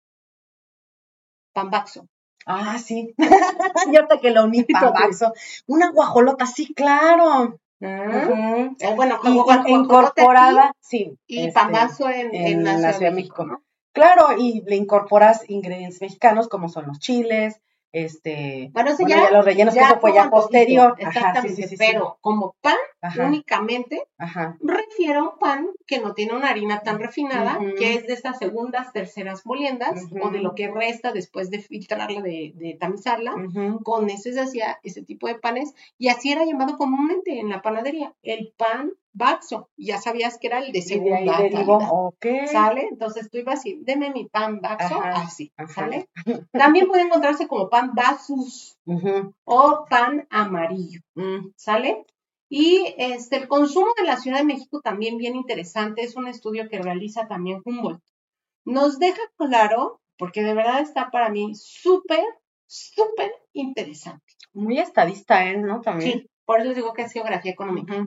S2: Pan baxo.
S1: Ah, sí. Yo te que lo uní, pan baxo. Una guajolota, sí, claro.
S2: Bueno,
S1: incorporada, sí.
S2: Y pan baxo en la Ciudad de México, ¿no?
S1: Claro, y le incorporas ingredientes mexicanos como son los chiles,
S2: bueno,
S1: ya los rellenos, que eso fue ya posterior.
S2: Exactamente, pero como pan únicamente, refiero a un pan que no tiene una harina tan refinada, que es de estas segundas, terceras moliendas, o de lo que resta después de filtrarla, de tamizarla, con eso se hacía ese tipo de panes, y así era llamado comúnmente en la panadería, el pan baxo. Ya sabías que era el de segunda calidad. ¿Sale? Entonces tú ibas y deme mi pan baxo, así, ¿sale? También puede encontrarse como pan baxus o pan amarillo, ¿sale? Y el consumo de la Ciudad de México también bien interesante, es un estudio que realiza también Humboldt. Nos deja claro, porque de verdad está para mí súper, súper interesante.
S1: Muy estadista él, ¿no? También.
S2: Sí, por eso digo que es geografía económica.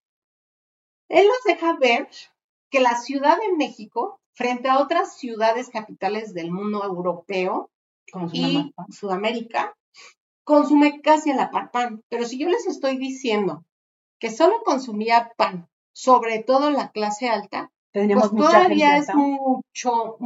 S2: Él nos deja ver que la Ciudad de México, frente a otras ciudades capitales del mundo europeo y Sudamérica, consume casi a la par pan. Pero si yo les estoy diciendo que solo consumía pan, sobre todo la clase alta, pues todavía es mucho.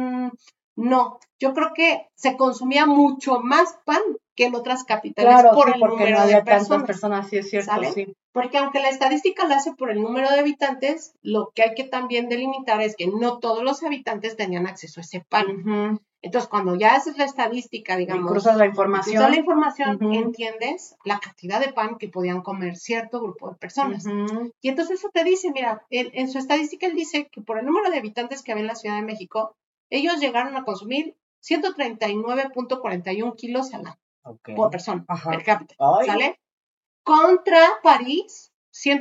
S2: No, yo creo que se consumía mucho más pan que en otras capitales por el número
S1: no había
S2: de personas.
S1: Tantas personas, sí es cierto,
S2: ¿sale?
S1: Sí.
S2: Porque aunque la estadística la hace por el número de habitantes, lo que hay que también delimitar es que no todos los habitantes tenían acceso a ese pan. Entonces, cuando ya haces la estadística, digamos,
S1: y cruzas la información,
S2: entiendes la cantidad de pan que podían comer cierto grupo de personas. Y entonces eso te dice, mira, en su estadística él dice que por el número de habitantes que había en la Ciudad de México, ellos llegaron a consumir 139.41 kilos al año por persona, per cápita, ¿sale? Contra París,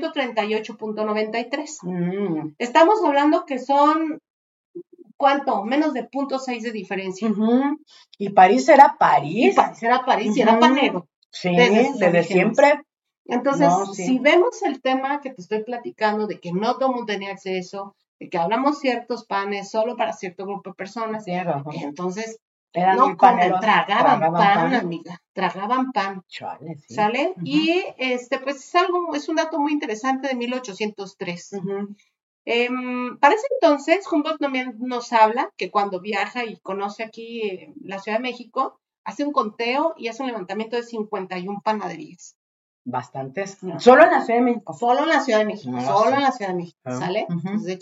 S2: 138.93. Estamos hablando que son, ¿cuánto? Menos de 0.6 de diferencia.
S1: Y París era París.
S2: Y era panero.
S1: Sí, desde siempre.
S2: Entonces, si vemos el tema que te estoy platicando de que no todo el mundo tenía acceso, de que hablamos ciertos panes solo para cierto grupo de personas, entonces tragaban pan, amiga, tragaban pan.
S1: Chale, sí.
S2: ¿Sale? Y pues es un dato muy interesante de 1803. Para ese entonces, Humboldt también nos habla que cuando viaja y conoce aquí la Ciudad de México, hace un conteo y hace un levantamiento de 51 panaderías.
S1: Bastantes. Solo en la Ciudad de México.
S2: Solo en la Ciudad de México. En la Ciudad de México, ¿sale? Entonces, échenle.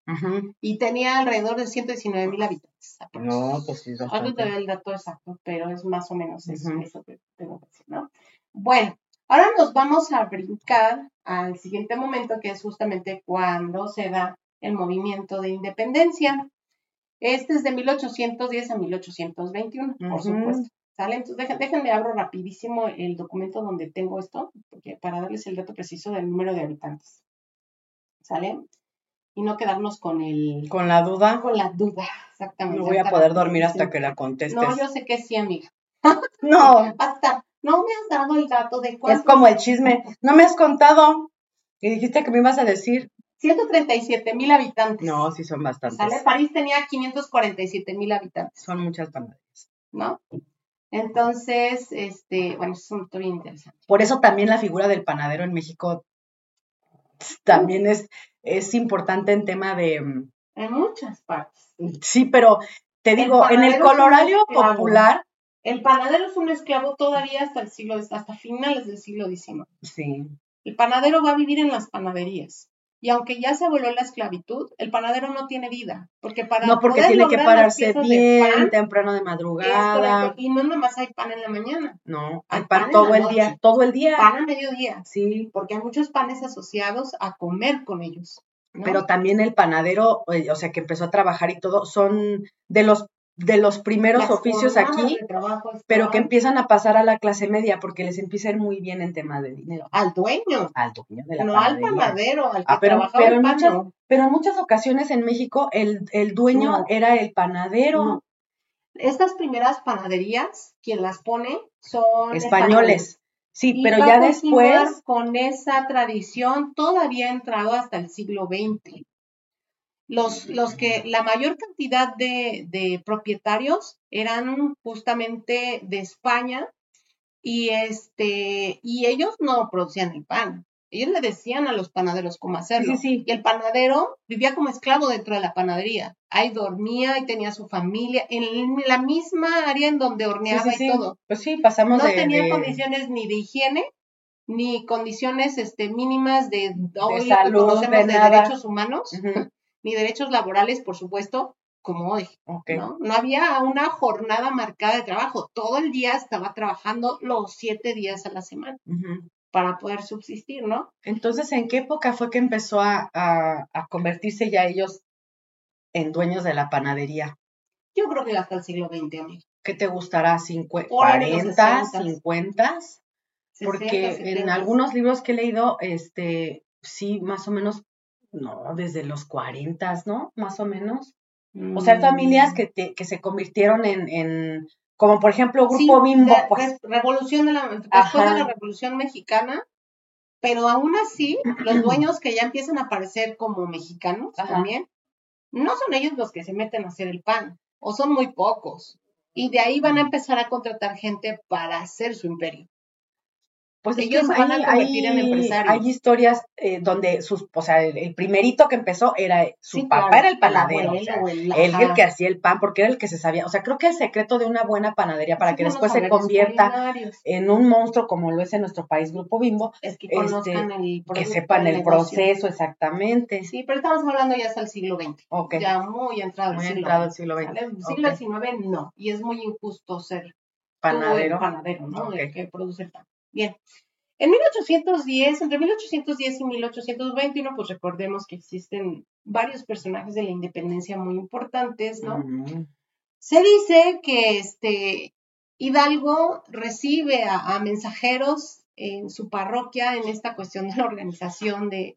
S2: y tenía alrededor de 119,000 habitantes.
S1: No, pues sí,
S2: Ahora te
S1: bastante.
S2: doy el dato exacto, pero es más o menos eso que tengo que decir, ¿no? Bueno, ahora nos vamos a brincar al siguiente momento, que es justamente cuando se da el movimiento de independencia. Este es de 1810 a 1821, por supuesto. ¿Sale? Entonces, déjenme abro rapidísimo el documento donde tengo esto, porque para darles el dato preciso del número de habitantes. ¿Sale? Y no quedarnos con
S1: la duda.
S2: Con la duda, exactamente.
S1: No voy a poder dormir hasta que la contestes.
S2: No, yo sé que sí, amiga.
S1: No.
S2: Hasta, no me has dado el dato de cuánto.
S1: Es como el chisme. No me has contado. Y dijiste que me ibas a decir.
S2: 137,000 habitantes.
S1: No, sí son bastantes.
S2: ¿Sale? París tenía 547,000 habitantes.
S1: Son muchas panaderías.
S2: ¿No? Entonces, bueno, es un dato bien interesante.
S1: Por eso también la figura del panadero en México también es importante en tema de...
S2: En muchas partes.
S1: Sí, pero te digo, en el colorario popular...
S2: El panadero es un esclavo todavía hasta finales del siglo XIX.
S1: Sí.
S2: El panadero va a vivir en las panaderías. Y aunque ya se abolió la esclavitud, el panadero no tiene vida. Porque
S1: tiene que pararse bien temprano de madrugada.
S2: Y no nomás hay pan en la mañana.
S1: No, hay pan todo el día. Todo el día.
S2: Pan a mediodía.
S1: Sí.
S2: Porque hay muchos panes asociados a comer con ellos, ¿no?
S1: Pero también el panadero, o sea, que empezó a trabajar y todo, son de los primeros oficios aquí, pero que empiezan a pasar a la clase media porque les empieza a ir muy bien en tema de dinero.
S2: Al dueño.
S1: Al dueño de la
S2: no
S1: panadería.
S2: Al panadero, al que trabajaba el pan,
S1: pero en muchas ocasiones en México el dueño era el panadero.
S2: No. Estas primeras panaderías, quien las pone son
S1: españoles. Sí,
S2: y
S1: pero ya después
S2: con esa tradición todavía ha entrado hasta el siglo XX. Los que la mayor cantidad de propietarios eran justamente de España y ellos no producían el pan. Ellos le decían a los panaderos cómo hacerlo.
S1: Sí.
S2: Y el panadero vivía como esclavo dentro de la panadería. Ahí dormía y tenía su familia en la misma área en donde horneaba y todo.
S1: Pues sí, pasamos
S2: no tenía condiciones ni de higiene ni condiciones mínimas de hoy
S1: salud,
S2: lo que conocemos de derechos humanos, ni derechos laborales, por supuesto, como hoy, ¿no? No había una jornada marcada de trabajo. Todo el día estaba trabajando los 7 días a la semana para poder subsistir, ¿no?
S1: Entonces, ¿en qué época fue que empezó a convertirse ya ellos en dueños de la panadería?
S2: Yo creo que hasta el siglo XX, amigo.
S1: ¿Qué te gustará? ¿40, 50? Porque
S2: 60,
S1: en algunos libros que he leído, sí, más o menos, no, desde los 40, ¿no? Más o menos. O sea, familias que se convirtieron en como por ejemplo Grupo Bimbo.
S2: Pues. Después de la Revolución Mexicana, pero aún así, los dueños que ya empiezan a aparecer como mexicanos también, no son ellos los que se meten a hacer el pan, o son muy pocos. Y de ahí van a empezar a contratar gente para hacer su imperio.
S1: Pues
S2: ellos se van a convertir en empresarios.
S1: Hay historias donde el primerito que empezó era su papá, era el panadero, el que hacía el pan, porque era el que se sabía. O sea, creo que el secreto de una buena panadería para que después se convierta en un monstruo como lo es en nuestro país Grupo Bimbo,
S2: es que conozcan
S1: que sepan el proceso exactamente.
S2: Sí, pero estamos hablando ya hasta el siglo XX.
S1: Okay.
S2: Ya muy entrado el siglo XX. El siglo XIX no, y es muy injusto ser
S1: panadero,
S2: ¿no? El que produce el pan. Bien, en 1810, entre 1810 y 1821, pues recordemos que existen varios personajes de la independencia muy importantes, ¿no? Se dice que Hidalgo recibe a mensajeros en su parroquia en esta cuestión de la organización del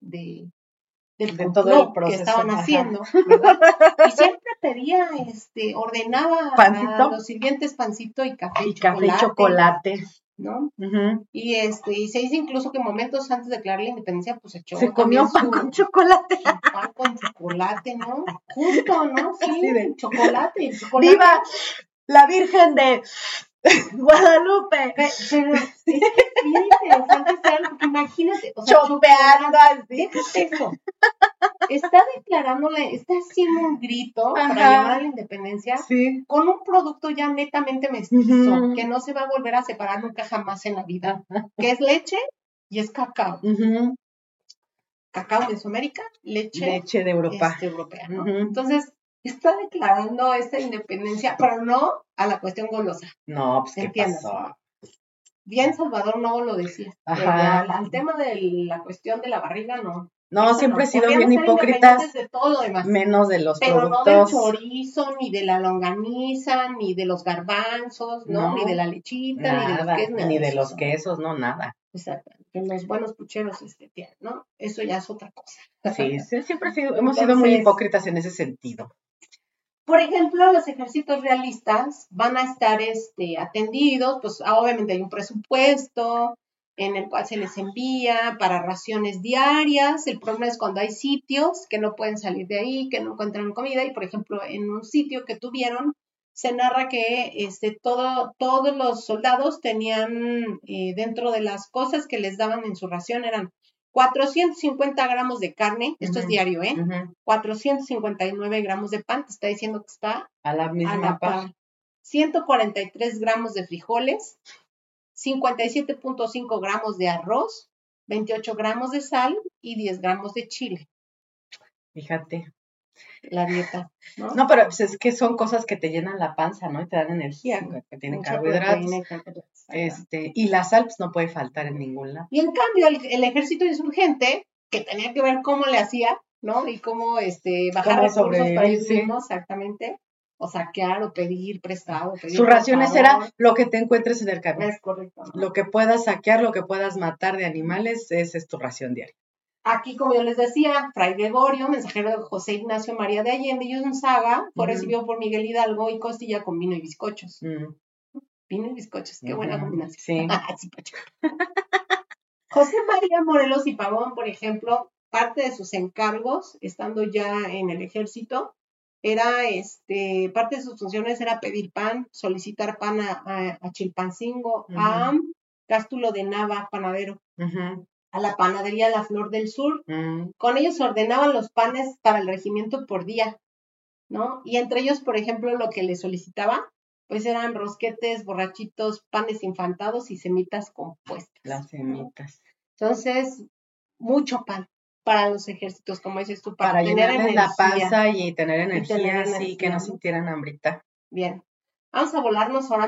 S1: todo el proceso
S2: que estaban haciendo, ¿verdad? Y siempre pedía, ordenaba
S1: ¿Pancito?
S2: A los sirvientes pancito y café y chocolate. ¿No? Y se dice incluso que momentos antes de declarar la independencia, pues
S1: se comió pan con chocolate.
S2: Pan con chocolate, ¿no? Justo, ¿no? Sí, chocolate.
S1: ¡Viva la Virgen de Guadalupe!
S2: Pero es bien interesante saber, porque imagínate, o sea,
S1: chopeando así.
S2: Déjate eso. Está haciendo un grito para llamar a la independencia con un producto ya netamente mestizo, que no se va a volver a separar nunca jamás en la vida, que es leche y es cacao. cacao Mesoamérica, leche
S1: de Europa.
S2: Europea, ¿no? Entonces, está declarando esta independencia, pero no a la cuestión golosa.
S1: No, pues, ¿qué
S2: ¿Entiendes?
S1: pasó?
S2: Bien Salvador Novo lo decía.
S1: Ajá.
S2: Al tema de la cuestión de la barriga, no.
S1: No, siempre he sido
S2: Podríamos
S1: bien
S2: ser
S1: hipócritas,
S2: independientes de todo lo demás,
S1: menos de los
S2: pero no del
S1: productos.
S2: chorizo, ni de la longaniza, ni de los garbanzos, ¿no? Ni de la lechita,
S1: Nada,
S2: ni de los quesos.
S1: ni de los quesos, no, nada.
S2: Exactamente. Que los buenos pucheros tienen, ¿no? Eso ya es otra cosa.
S1: Sí, siempre hemos sido muy hipócritas en ese sentido.
S2: Por ejemplo, los ejércitos realistas van a estar atendidos, pues obviamente hay un presupuesto en el cual se les envía para raciones diarias. El problema es cuando hay sitios que no pueden salir de ahí, que no encuentran comida, y por ejemplo, en un sitio que tuvieron, se narra que todos los soldados tenían dentro de las cosas que les daban en su ración eran 450 gramos de carne, esto es diario, 459 gramos de pan, te está diciendo que está
S1: a la misma par.
S2: 143 gramos de frijoles, 57.5 gramos de arroz, 28 gramos de sal y 10 gramos de chile.
S1: Fíjate.
S2: La dieta, ¿no?
S1: No, pero pues es que son cosas que te llenan la panza, ¿no? Y te dan energía, sí, que tienen carbohidratos. Y la sal pues, no puede faltar en ningún lado.
S2: Y en cambio, el ejército insurgente, que tenía que ver cómo le hacía, ¿no? Y cómo bajar recursos para ellos mismos, exactamente. O saquear, o pedir prestado.
S1: Sus raciones era lo que te encuentres en el camino.
S2: Es correcto, ¿no?
S1: Lo que puedas saquear, lo que puedas matar de animales, es tu ración diaria.
S2: Aquí, como yo les decía, Fray Gregorio, mensajero de José Ignacio María de Allende y Unzaga, fue recibido por Miguel Hidalgo y Costilla con vino y bizcochos. Vino y bizcochos, qué buena combinación.
S1: Sí.
S2: José María Morelos y Pavón, por ejemplo, parte de sus encargos, estando ya en el ejército, era, parte de sus funciones era pedir pan, solicitar pan a Chilpancingo, a Cástulo de Nava, panadero, a la panadería La Flor del Sur. Con ellos ordenaban los panes para el regimiento por día, ¿no? Y entre ellos, por ejemplo, lo que le solicitaba, pues eran rosquetes, borrachitos, panes infantados y semitas compuestas.
S1: Las semitas.
S2: Entonces, mucho pan para los ejércitos, como dices tú,
S1: para tener la panza y tener energía, así que no sintieran hambrita.
S2: Bien, vamos a volarnos ahora a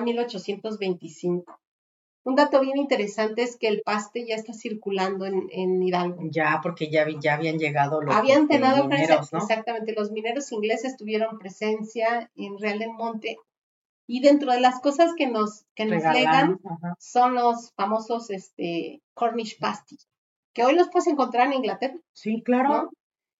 S2: 1825. Un dato bien interesante es que el paste ya está circulando en Hidalgo.
S1: Ya, porque ya habían llegado los
S2: mineros, ¿no? Exactamente, los mineros ingleses tuvieron presencia en Real del Monte. Y dentro de las cosas que nos legan son los famosos Cornish pasty, que hoy los puedes encontrar en Inglaterra.
S1: Sí, claro.
S2: ¿No?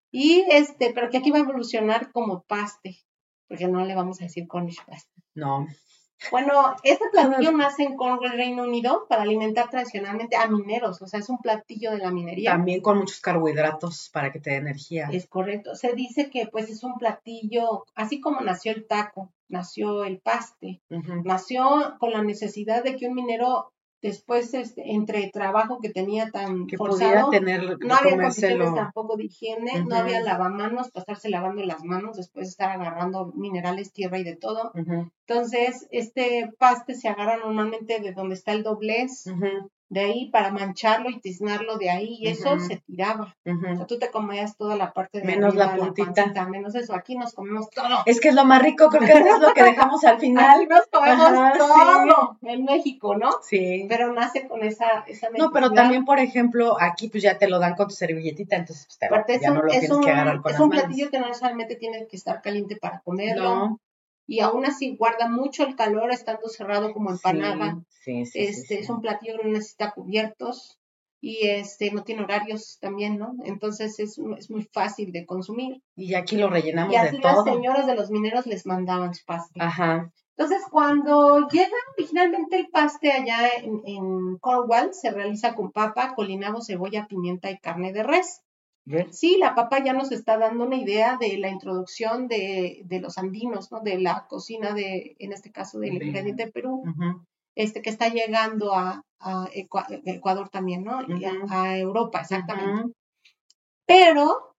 S2: Y pero que aquí va a evolucionar como paste, porque no le vamos a decir Cornish pasty.
S1: No.
S2: Bueno, este platillo nace en Cornwall, Reino Unido, para alimentar tradicionalmente a mineros, o sea, es un platillo de la minería.
S1: También con muchos carbohidratos para que te dé energía.
S2: Es correcto. Se dice que pues es un platillo, así como nació el taco, nació el paste, nació con la necesidad de que un minero después, entre trabajo que tenía tan
S1: que
S2: forzado,
S1: tener,
S2: no había condiciones tampoco de higiene, no había lavamanos para estarse lavando las manos después de estar agarrando minerales, tierra y de todo. Entonces, este paste se agarra normalmente de donde está el doblez, de ahí para mancharlo y tiznarlo de ahí, y eso se tiraba. O sea, tú te comías toda la parte de
S1: menos
S2: arriba,
S1: la puntita.
S2: La pancita, menos eso, aquí nos comemos todo.
S1: Es que es lo más rico, creo que eso es lo que dejamos al final.
S2: Aquí nos comemos todo en México, ¿no?
S1: Sí.
S2: Pero nace con esa necesidad.
S1: No, pero también, por ejemplo, aquí pues ya te lo dan con tu servilletita, entonces pues, ya no lo tienes que agarrar con las manos.
S2: Es un platillo que no necesariamente tiene que estar caliente para comerlo. No. Y aún así guarda mucho el calor estando cerrado como empanada.
S1: Sí.
S2: Es un platillo que no necesita cubiertos y no tiene horarios también, ¿no? Entonces es muy fácil de consumir.
S1: Y aquí lo rellenamos
S2: de todo. Y así
S1: las
S2: señoras de los mineros les mandaban su paste.
S1: Ajá.
S2: Entonces, cuando llega originalmente el paste allá en Cornwall, se realiza con papa, colinabo, cebolla, pimienta y carne de res. Sí, la papa ya nos está dando una idea de la introducción de los andinos, ¿no? De la cocina en este caso, del ingrediente de Perú, que está llegando a Ecuador también, ¿no? Y a Europa, exactamente. Pero,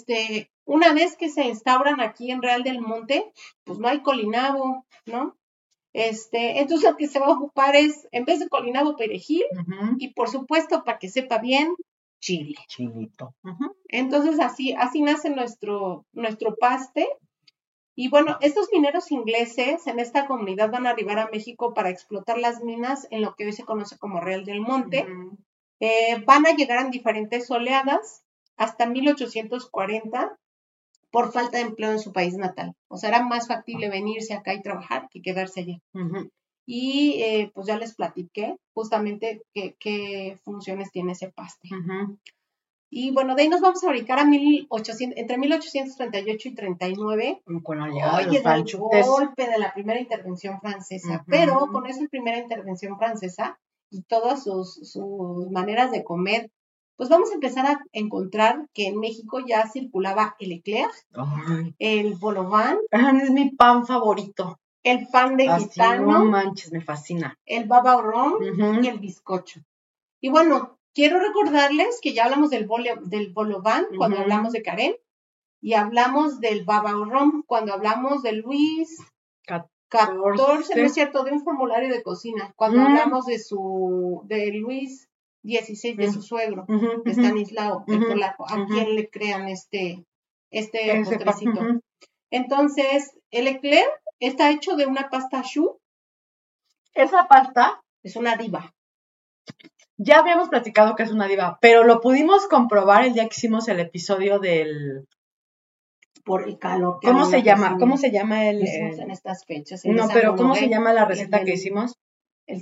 S2: una vez que se instauran aquí en Real del Monte, pues no hay colinabo, ¿no? Entonces lo que se va a ocupar es, en vez de colinabo, perejil, y por supuesto, para que sepa bien, chile.
S1: Chilito.
S2: Entonces así nace nuestro paste. Y bueno, estos mineros ingleses en esta comunidad van a arribar a México para explotar las minas en lo que hoy se conoce como Real del Monte. Van a llegar en diferentes oleadas hasta 1840 por falta de empleo en su país natal. O sea, era más factible venirse acá y trabajar que quedarse allá. Y pues ya les platiqué justamente qué funciones tiene ese paste. Y bueno, de ahí nos vamos a brincar a entre 1838 y 39.
S1: Con la llegada de los
S2: el
S1: franchutes.
S2: golpe de la primera intervención francesa. Pero con esa primera intervención francesa y todas sus maneras de comer, pues vamos a empezar a encontrar que en México ya circulaba el eclair, el vol au vent.
S1: Es mi pan favorito.
S2: El pan de gitano.
S1: No manches, me fascina.
S2: El baba au rum y el bizcocho. Y bueno, quiero recordarles que ya hablamos del vol au vent cuando hablamos de Karen y hablamos del baba au rum cuando hablamos de Luis XIV, no es cierto, de un formulario de cocina, cuando hablamos de Luis XVI, de su suegro, de Stanislao, el polaco, a quien le crean este postrecito. Entonces, el eclair está hecho de una pasta choux.
S1: Esa pasta
S2: es una diva.
S1: Ya habíamos platicado que es una diva, pero lo pudimos comprobar el día que hicimos el episodio del...
S2: Por el calor.
S1: ¿Cómo se llama? ¿Cómo se llama el...?
S2: En estas fechas.
S1: No, pero ¿cómo se llama la receta que hicimos?
S2: El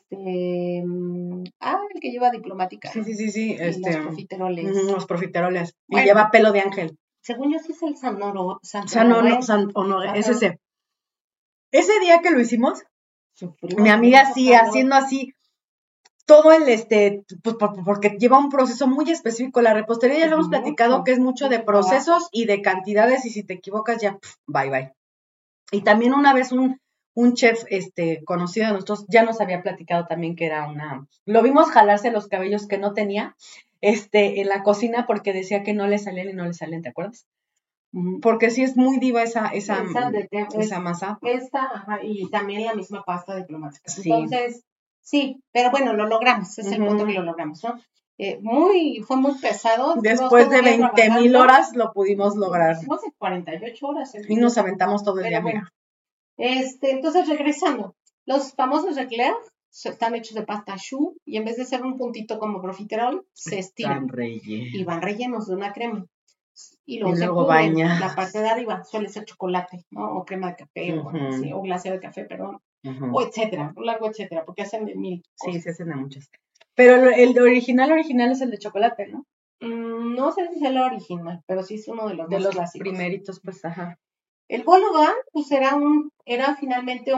S2: que lleva diplomática.
S1: Sí.
S2: Los profiteroles.
S1: Los profiteroles. Bueno, y lleva pelo de ángel.
S2: Según yo sí es el San
S1: Honore, es ese. Ese día que lo hicimos, mi amiga sí, haciendo así, todo el, pues porque lleva un proceso muy específico. La repostería ya lo hemos platicado que es mucho de procesos y de cantidades, y si te equivocas ya, bye. Y también una vez un chef conocido de nosotros ya nos había platicado también que era lo vimos jalarse los cabellos que no tenía en la cocina porque decía que no le salían y no le salen, ¿te acuerdas? Porque sí es muy diva esa masa.
S2: Y también la misma pasta diplomática. Sí. Entonces, sí, pero bueno, lo logramos, es el punto que lo logramos, ¿no? Fue muy pesado.
S1: Después de 20,000 horas lo pudimos lograr.
S2: Hicimos en 48 horas.
S1: Y nos aventamos todo el día.
S2: Bueno, entonces, regresando, los famosos eclairs están hechos de pasta choux y en vez de ser un puntito como profiterol, se estiran. Y van rellenos de una crema. Y luego baña. La parte de arriba suele ser chocolate, ¿no? O crema de café, o glaseado de café, perdón. O etcétera, un largo etcétera, porque hacen de 1000 cosas.
S1: Sí, se hacen de muchas. Pero el original es el de chocolate, ¿no?
S2: No sé si es el original, pero sí es uno de los más clásicos.
S1: Primeritos, pues, ajá.
S2: El vol au vent, pues era finalmente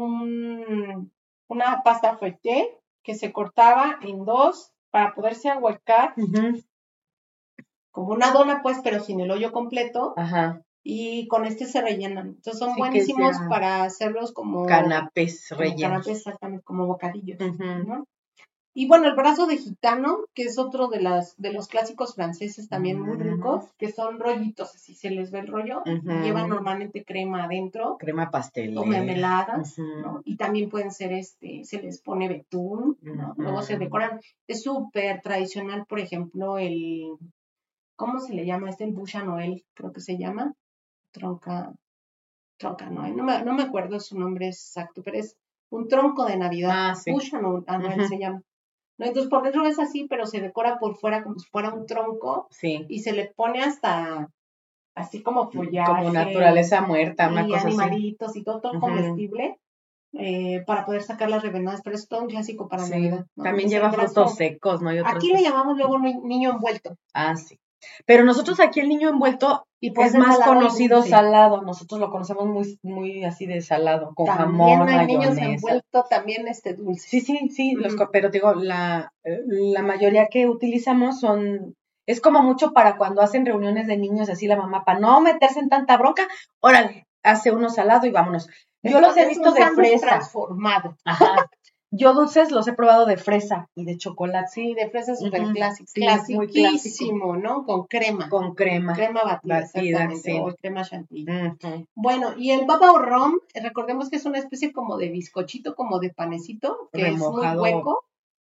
S2: una pasta feuilletée que se cortaba en dos para poderse ahuecar como una dona, pues, pero sin el hoyo completo.
S1: Ajá.
S2: Y con se rellenan. Entonces son buenísimos para hacerlos como
S1: canapés rellenos.
S2: Canapés, exactamente, como bocadillos, ¿no? Y bueno, el brazo de gitano, que es otro de los clásicos franceses también muy ricos, que son rollitos, así se les ve el rollo, y llevan normalmente crema adentro.
S1: Crema pastelera.
S2: O mermeladas, ¿no? Y también pueden ser, se les pone betún, ¿no? Luego se decoran. Es súper tradicional, por ejemplo, ¿cómo se le llama? El bûche à Noël, creo que se llama. Tronca Noel, no me acuerdo su nombre exacto, pero es un tronco de Navidad.
S1: Sí.
S2: Bûche à Noël se llama. ¿No? Entonces por dentro es así, pero se decora por fuera como si fuera un tronco.
S1: Sí.
S2: Y se le pone hasta así como follaje.
S1: Como naturaleza muerta, una cosa
S2: animalitos así. Y todo comestible para poder sacar las revenadas, pero es todo un clásico para Navidad, ¿no?
S1: También lleva frutos secos, ¿no?
S2: Aquí le llamamos luego niño envuelto.
S1: Sí. Pero nosotros aquí el niño envuelto es más conocido salado. Nosotros lo conocemos muy, muy así de salado, con
S2: también
S1: jamón,
S2: hay niños envuelto, también dulce.
S1: Sí. Pero digo, la mayoría que utilizamos es como mucho para cuando hacen reuniones de niños, así la mamá, para no meterse en tanta bronca, órale, hace uno salado y vámonos. Yo los he visto de fresa.
S2: Transformado.
S1: Ajá. Yo dulces los he probado de fresa y de chocolate.
S2: Sí, de fresa súper clásico. Sí, clasiquísimo, ¿no? Con crema. Crema batida, exactamente. Sí. O crema chantilly. Bueno, y el baba au rum, recordemos que es una especie como de bizcochito, como de panecito, que remojado. Es muy hueco.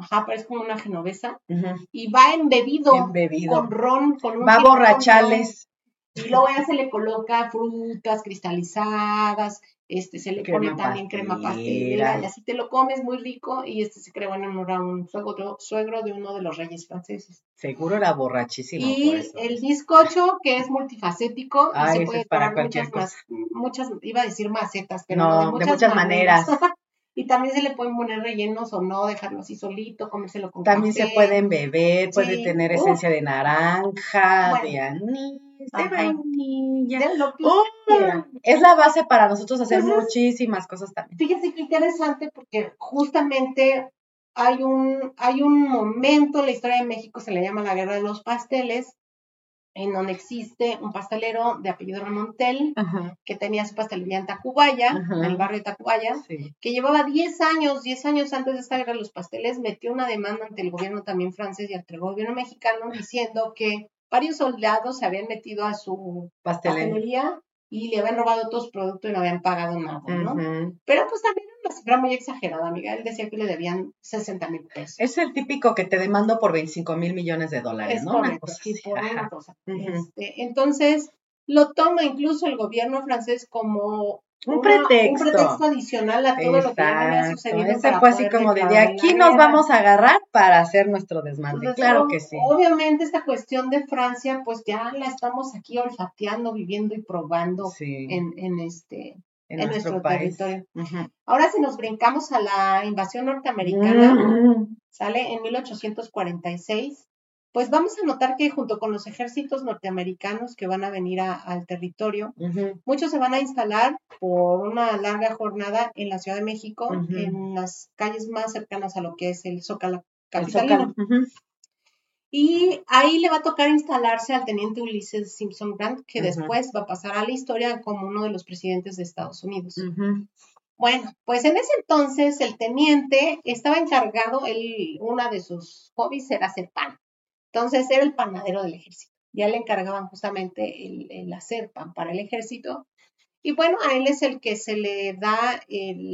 S2: Ajá, parece como una genovesa.
S1: Ujú.
S2: Y va embebido
S1: Embebido.
S2: con ron, con un
S1: Va a
S2: tipo de
S1: borrachales.
S2: ron. Y luego ya se le coloca frutas cristalizadas, se le pone
S1: Crema
S2: también crema
S1: pastelera.
S2: pastelera, y así te lo comes muy rico, y se creó en honor a un suegro de uno de los reyes franceses.
S1: Seguro era borrachísimo por
S2: Y
S1: eso.
S2: el bizcocho, que es multifacético y
S1: Ay,
S2: se
S1: ese
S2: puede
S1: es para
S2: decorar
S1: cualquier
S2: muchas, iba a decir macetas, pero
S1: No, de muchas maneras.
S2: Y también se le pueden poner rellenos o no, dejarlo así solito, comérselo con
S1: También
S2: café.
S1: se pueden beber, puede
S2: Sí,
S1: tener
S2: uf,
S1: esencia de naranja,
S2: Bueno,
S1: de anís, de
S2: ajá,
S1: vainilla.
S2: de lo que usted quiera.
S1: Es la base para nosotros hacer
S2: Entonces,
S1: muchísimas cosas también.
S2: Fíjense qué interesante porque justamente hay un momento en la historia de México, se le llama la Guerra de los Pasteles, en donde existe un pastelero de apellido Remontel,
S1: Ajá,
S2: que tenía su pastelería en Tacubaya,
S1: Ajá.
S2: en el barrio de Tacubaya,
S1: sí.
S2: que llevaba 10 años antes de esta guerra de los pasteles, metió una demanda ante el gobierno también francés y ante el gobierno mexicano, diciendo que varios soldados se habían metido a su pastelería y le habían robado todos los productos y no habían pagado nada, ¿no?
S1: Ujú.
S2: Pero pues también era una cifra muy exagerada, amiga. Él decía que le debían 60,000 pesos.
S1: Es el típico que te demando por 25,000 millones de dólares,
S2: Es
S1: ¿no? Una
S2: correcto,
S1: cosa
S2: sí,
S1: así.
S2: por
S1: Ajá.
S2: una cosa.
S1: Ujú.
S2: Entonces, lo toma incluso el gobierno francés como
S1: Un
S2: un
S1: pretexto.
S2: pretexto adicional a todo lo que ya venía
S1: Exacto.
S2: sucediendo
S1: Ese
S2: para
S1: fue así
S2: poder
S1: como de
S2: declararle
S1: aquí
S2: la
S1: nos
S2: guerra.
S1: vamos a agarrar para hacer nuestro desmadre.
S2: Entonces,
S1: Claro que sí.
S2: obviamente esta cuestión de Francia, pues ya la estamos aquí olfateando, viviendo y probando
S1: Sí.
S2: en nuestro
S1: país.
S2: territorio.
S1: Ujú.
S2: Ahora, si nos brincamos a la invasión norteamericana,
S1: Ujú.
S2: sale en 1846, pues vamos a notar que junto con los ejércitos norteamericanos que van a venir al territorio,
S1: Ujú.
S2: muchos se van a instalar por una larga jornada en la Ciudad de México,
S1: Ujú.
S2: en las calles más cercanas a lo que es el Zócalo
S1: El
S2: capitalino.
S1: Zócalo. Ujú.
S2: Y ahí le va a tocar instalarse al teniente Ulysses Simpson Grant, que
S1: Ujú.
S2: después va a pasar a la historia como uno de los presidentes de Estados Unidos.
S1: Ujú.
S2: Bueno, pues en ese entonces el teniente estaba encargado, una de sus hobbies era hacer pan. Entonces era el panadero del ejército. Ya le encargaban justamente el hacer pan para el ejército. Y bueno, a él es el que se le da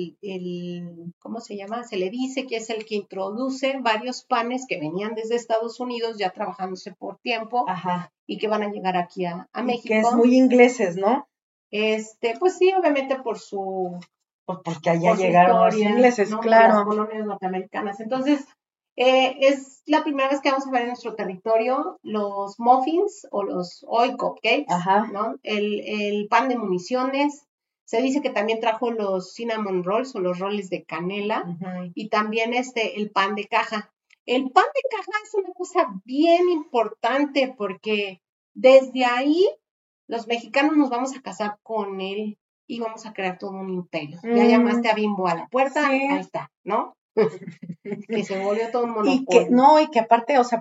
S2: ¿cómo se llama? Se le dice que es el que introduce varios panes que venían desde Estados Unidos ya trabajándose por tiempo
S1: Ajá.
S2: y que van a llegar aquí a
S1: Y
S2: México.
S1: que es muy ingleses, ¿no?
S2: Pues sí, obviamente por su
S1: Pues porque allá
S2: por su
S1: llegaron los
S2: historia,
S1: ingleses,
S2: ¿no? Por
S1: claro.
S2: las colonias norteamericanas. Entonces, es la primera vez que vamos a ver en nuestro territorio los muffins o los Oi cupcakes,
S1: Ajá.
S2: ¿no? El pan de municiones. Se dice que también trajo los cinnamon rolls o los roles de canela.
S1: Ujú.
S2: Y también el pan de caja. El pan de caja es una cosa bien importante porque desde ahí los mexicanos nos vamos a casar con él y vamos a crear todo un imperio. Ya llamaste a Bimbo a la puerta,
S1: Sí.
S2: ahí está, ¿no? Que se volvió todo un
S1: Y
S2: monopolio.
S1: que aparte, o sea,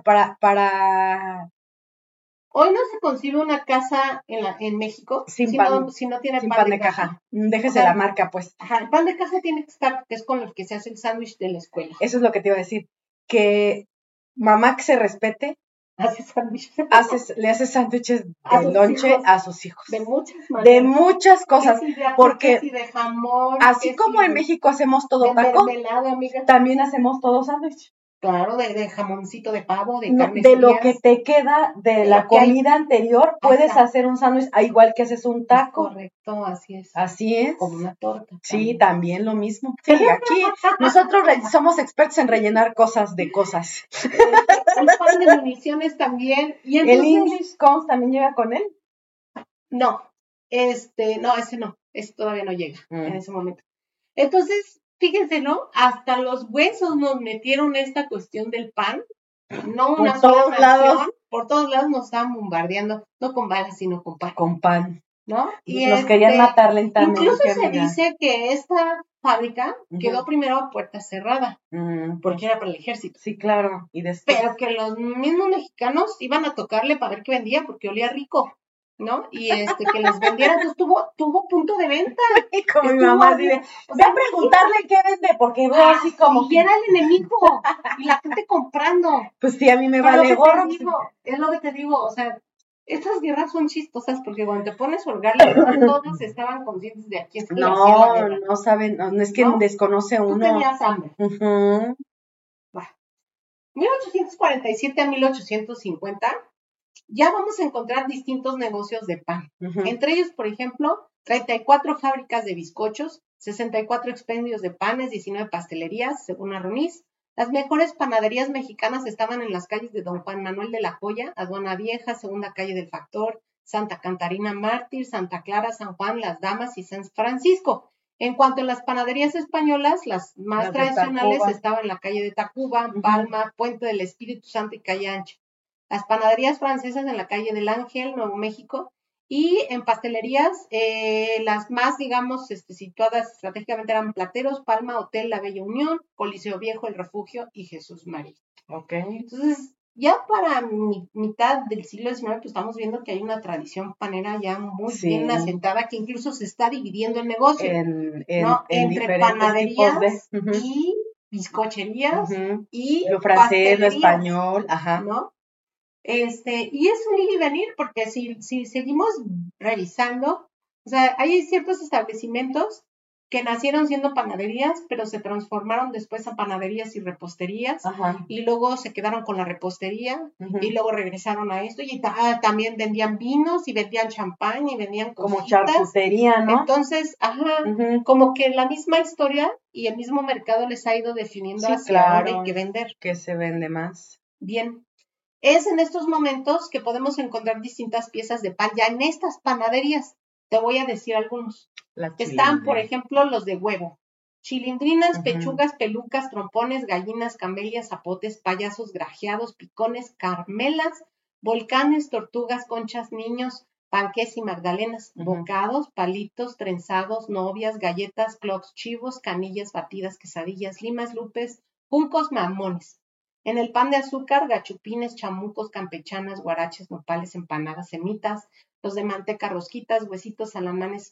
S1: para
S2: Hoy no se concibe una casa en México
S1: sin
S2: si
S1: pan,
S2: no tiene
S1: sin
S2: pan de caja.
S1: Déjese
S2: O sea,
S1: la marca, pues.
S2: Ajá, el pan de caja tiene que estar, que es con el que se hace el sándwich de la escuela.
S1: Eso es lo que te iba a decir. Que mamá que se respete,
S2: Hace sándwich.
S1: le hace sándwiches
S2: A
S1: de
S2: sus
S1: lonche
S2: hijos.
S1: a sus hijos.
S2: De muchas maneras.
S1: De muchas cosas.
S2: Que si de atún,
S1: Porque
S2: que si de jamón,
S1: así
S2: que
S1: como
S2: si
S1: en México hacemos todo
S2: de
S1: taco,
S2: mermelada, amiga.
S1: también hacemos todo sándwich.
S2: Claro, de jamoncito de pavo, de
S1: No,
S2: carnes
S1: de lo
S2: frías.
S1: que te queda de
S2: De
S1: la
S2: lo que hay.
S1: comida anterior, puedes
S2: Ajá.
S1: hacer un sándwich igual que haces un
S2: Es
S1: taco.
S2: correcto, así es.
S1: Así es.
S2: Como una torta.
S1: Sí, también lo mismo. Sí, aquí nosotros somos expertos en rellenar cosas de cosas.
S2: El pan de municiones también. Y entonces,
S1: ¿El English Scones también llega con él?
S2: no, no, ese no. Ese todavía no llega en ese momento. Entonces, fíjense, ¿no? Hasta los huesos nos metieron esta cuestión del pan. No una
S1: Por
S2: sola
S1: todos
S2: nación,
S1: lados.
S2: por todos lados nos estaban bombardeando, no con balas, sino con pan.
S1: Con pan.
S2: ¿No?
S1: Y nos querían matar lentamente.
S2: Incluso se dice que esta fábrica quedó primero a puerta cerrada, porque era para el ejército.
S1: Sí, claro. Y después.
S2: Pero que los mismos mexicanos iban a tocarle para ver qué vendía, porque olía rico, ¿no? Y que les vendiera, entonces tuvo punto de venta.
S1: Y como mi mamá dice, ve a preguntarle qué vende, porque veo así como.
S2: Y era el enemigo, y la gente comprando.
S1: Pues sí, a mí me vale gorro.
S2: Es lo que te digo, o sea, estas guerras son chistosas porque cuando te pones a hurgarle, todos estaban conscientes de a quién se le hacía la guerra.
S1: No saben, no es que desconoce uno.
S2: Tú tenías hambre. 1847 a 1850, ya vamos a encontrar distintos negocios de pan. Entre ellos, por ejemplo, 34 fábricas de bizcochos, 64 expendios de panes, 19 pastelerías, según Arroniz. Las mejores panaderías mexicanas estaban en las calles de Don Juan Manuel de la Joya, Aduana Vieja, Segunda Calle del Factor, Santa Catarina Mártir, Santa Clara, San Juan, Las Damas y San Francisco. En cuanto a las panaderías españolas, las más tradicionales estaban en la calle de Tacuba, Palma, Puente del Espíritu Santo y Calle Ancha. Las panaderías francesas en la calle del Ángel, Nuevo México, y en pastelerías, las más, digamos, situadas estratégicamente eran Plateros, Palma, Hotel La Bella Unión, Coliseo Viejo, El Refugio y Jesús María. Entonces, ya para mitad del siglo XIX, pues estamos viendo que hay una tradición panera ya muy bien asentada, que incluso se está dividiendo el negocio, entre panaderías y bizcocherías y
S1: lo francés, lo español,
S2: ¿no? Y es un ir y venir, porque si seguimos revisando, o sea, hay ciertos establecimientos que nacieron siendo panaderías, pero se transformaron después a panaderías y reposterías, y luego se quedaron con la repostería, y luego regresaron a esto, y también vendían vinos, y vendían champán, y vendían cositas.
S1: Como charcutería, ¿no?
S2: Entonces, como que la misma historia y el mismo mercado les ha ido definiendo hacia dónde hay que vender.
S1: Que se vende más.
S2: Bien. Es en estos momentos que podemos encontrar distintas piezas de pan ya en estas panaderías. Te voy a decir algunos. Están, por ejemplo, los de huevo. Chilindrinas, pechugas, pelucas, trompones, gallinas, camelias, zapotes, payasos, grajeados, picones, carmelas, volcanes, tortugas, conchas, niños, panqués y magdalenas, bocados, palitos, trenzados, novias, galletas, clocs, chivos, canillas, batidas, quesadillas, limas, lupes, juncos, mamones. En el pan de azúcar, gachupines, chamucos, campechanas, guaraches, nopales, empanadas, semitas, los de manteca, rosquitas, huesitos, alamares,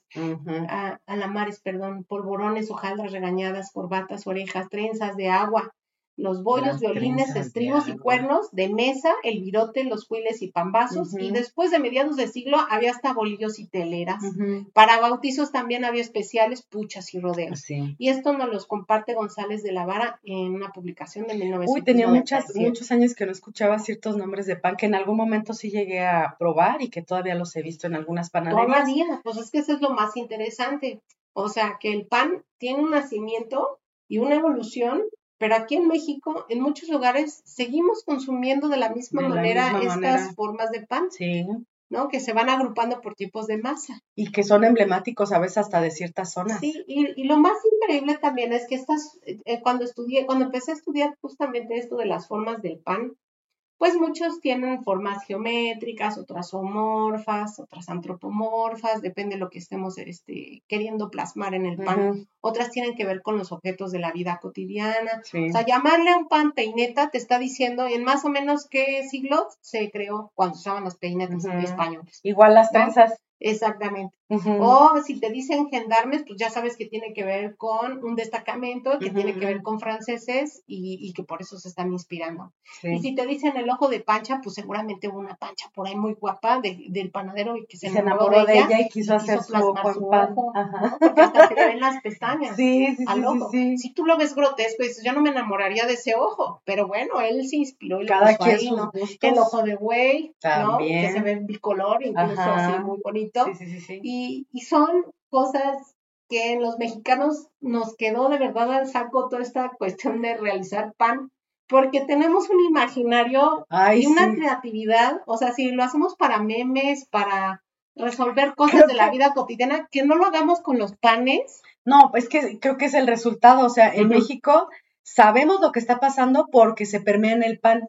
S2: polvorones, hojaldras regañadas, corbatas, orejas, trenzas de agua, los bollos, violines, estribos y cuernos de mesa, el virote, los huiles y pambazos, y después de mediados de siglo había hasta bolillos y teleras. Para bautizos también había especiales, puchas y rodeos. Y esto nos los comparte González de la Vara en una publicación de 1997.
S1: Tenía muchos años que no escuchaba ciertos nombres de pan, que en algún momento sí llegué a probar y que todavía los he visto en algunas panaderías.
S2: Todavía, pues es que eso es lo más interesante. O sea, que el pan tiene un nacimiento y una evolución, pero aquí en México, en muchos lugares, seguimos consumiendo de la misma manera estas formas de pan.
S1: Sí.
S2: ¿No? Que se van agrupando por tipos de masa.
S1: Y que son emblemáticos a veces hasta de ciertas zonas.
S2: Sí, y lo más increíble también es que cuando empecé a estudiar justamente esto de las formas del pan, pues muchos tienen formas geométricas, otras zoomorfas, otras antropomorfas, depende de lo que estemos queriendo plasmar en el pan. Otras tienen que ver con los objetos de la vida cotidiana. O sea, llamarle a un pan peineta te está diciendo en más o menos qué siglo se creó cuando usaban las peinetas españoles.
S1: Igual las trenzas.
S2: Exactamente. O si te dicen gendarmes, pues ya sabes que tiene que ver con un destacamento, que tiene que ver con franceses y que por eso se están inspirando. Y si te dicen el ojo de Pancha, pues seguramente hubo una Pancha por ahí muy guapa del panadero y que se enamoró de ella
S1: y quiso hacer su ojo en pan.
S2: ¿No? Porque hasta se le ven las pestañas al ojo.
S1: Sí.
S2: Si tú lo ves grotesco, dices, yo no me enamoraría de ese ojo, pero bueno, él se inspiró y
S1: cada
S2: lo puso
S1: quien
S2: ahí,
S1: sus
S2: ¿no?
S1: gustos.
S2: El ojo de buey, ¿no? Que se ve bicolor, incluso así muy bonito.
S1: Sí.
S2: Y son cosas que en los mexicanos nos quedó de verdad al saco toda esta cuestión de realizar pan, porque tenemos un imaginario y una creatividad, o sea, si lo hacemos para memes, para resolver cosas de la vida cotidiana, que no lo hagamos con los panes.
S1: No, es que creo que es el resultado, o sea, en México sabemos lo que está pasando porque se permea en el pan.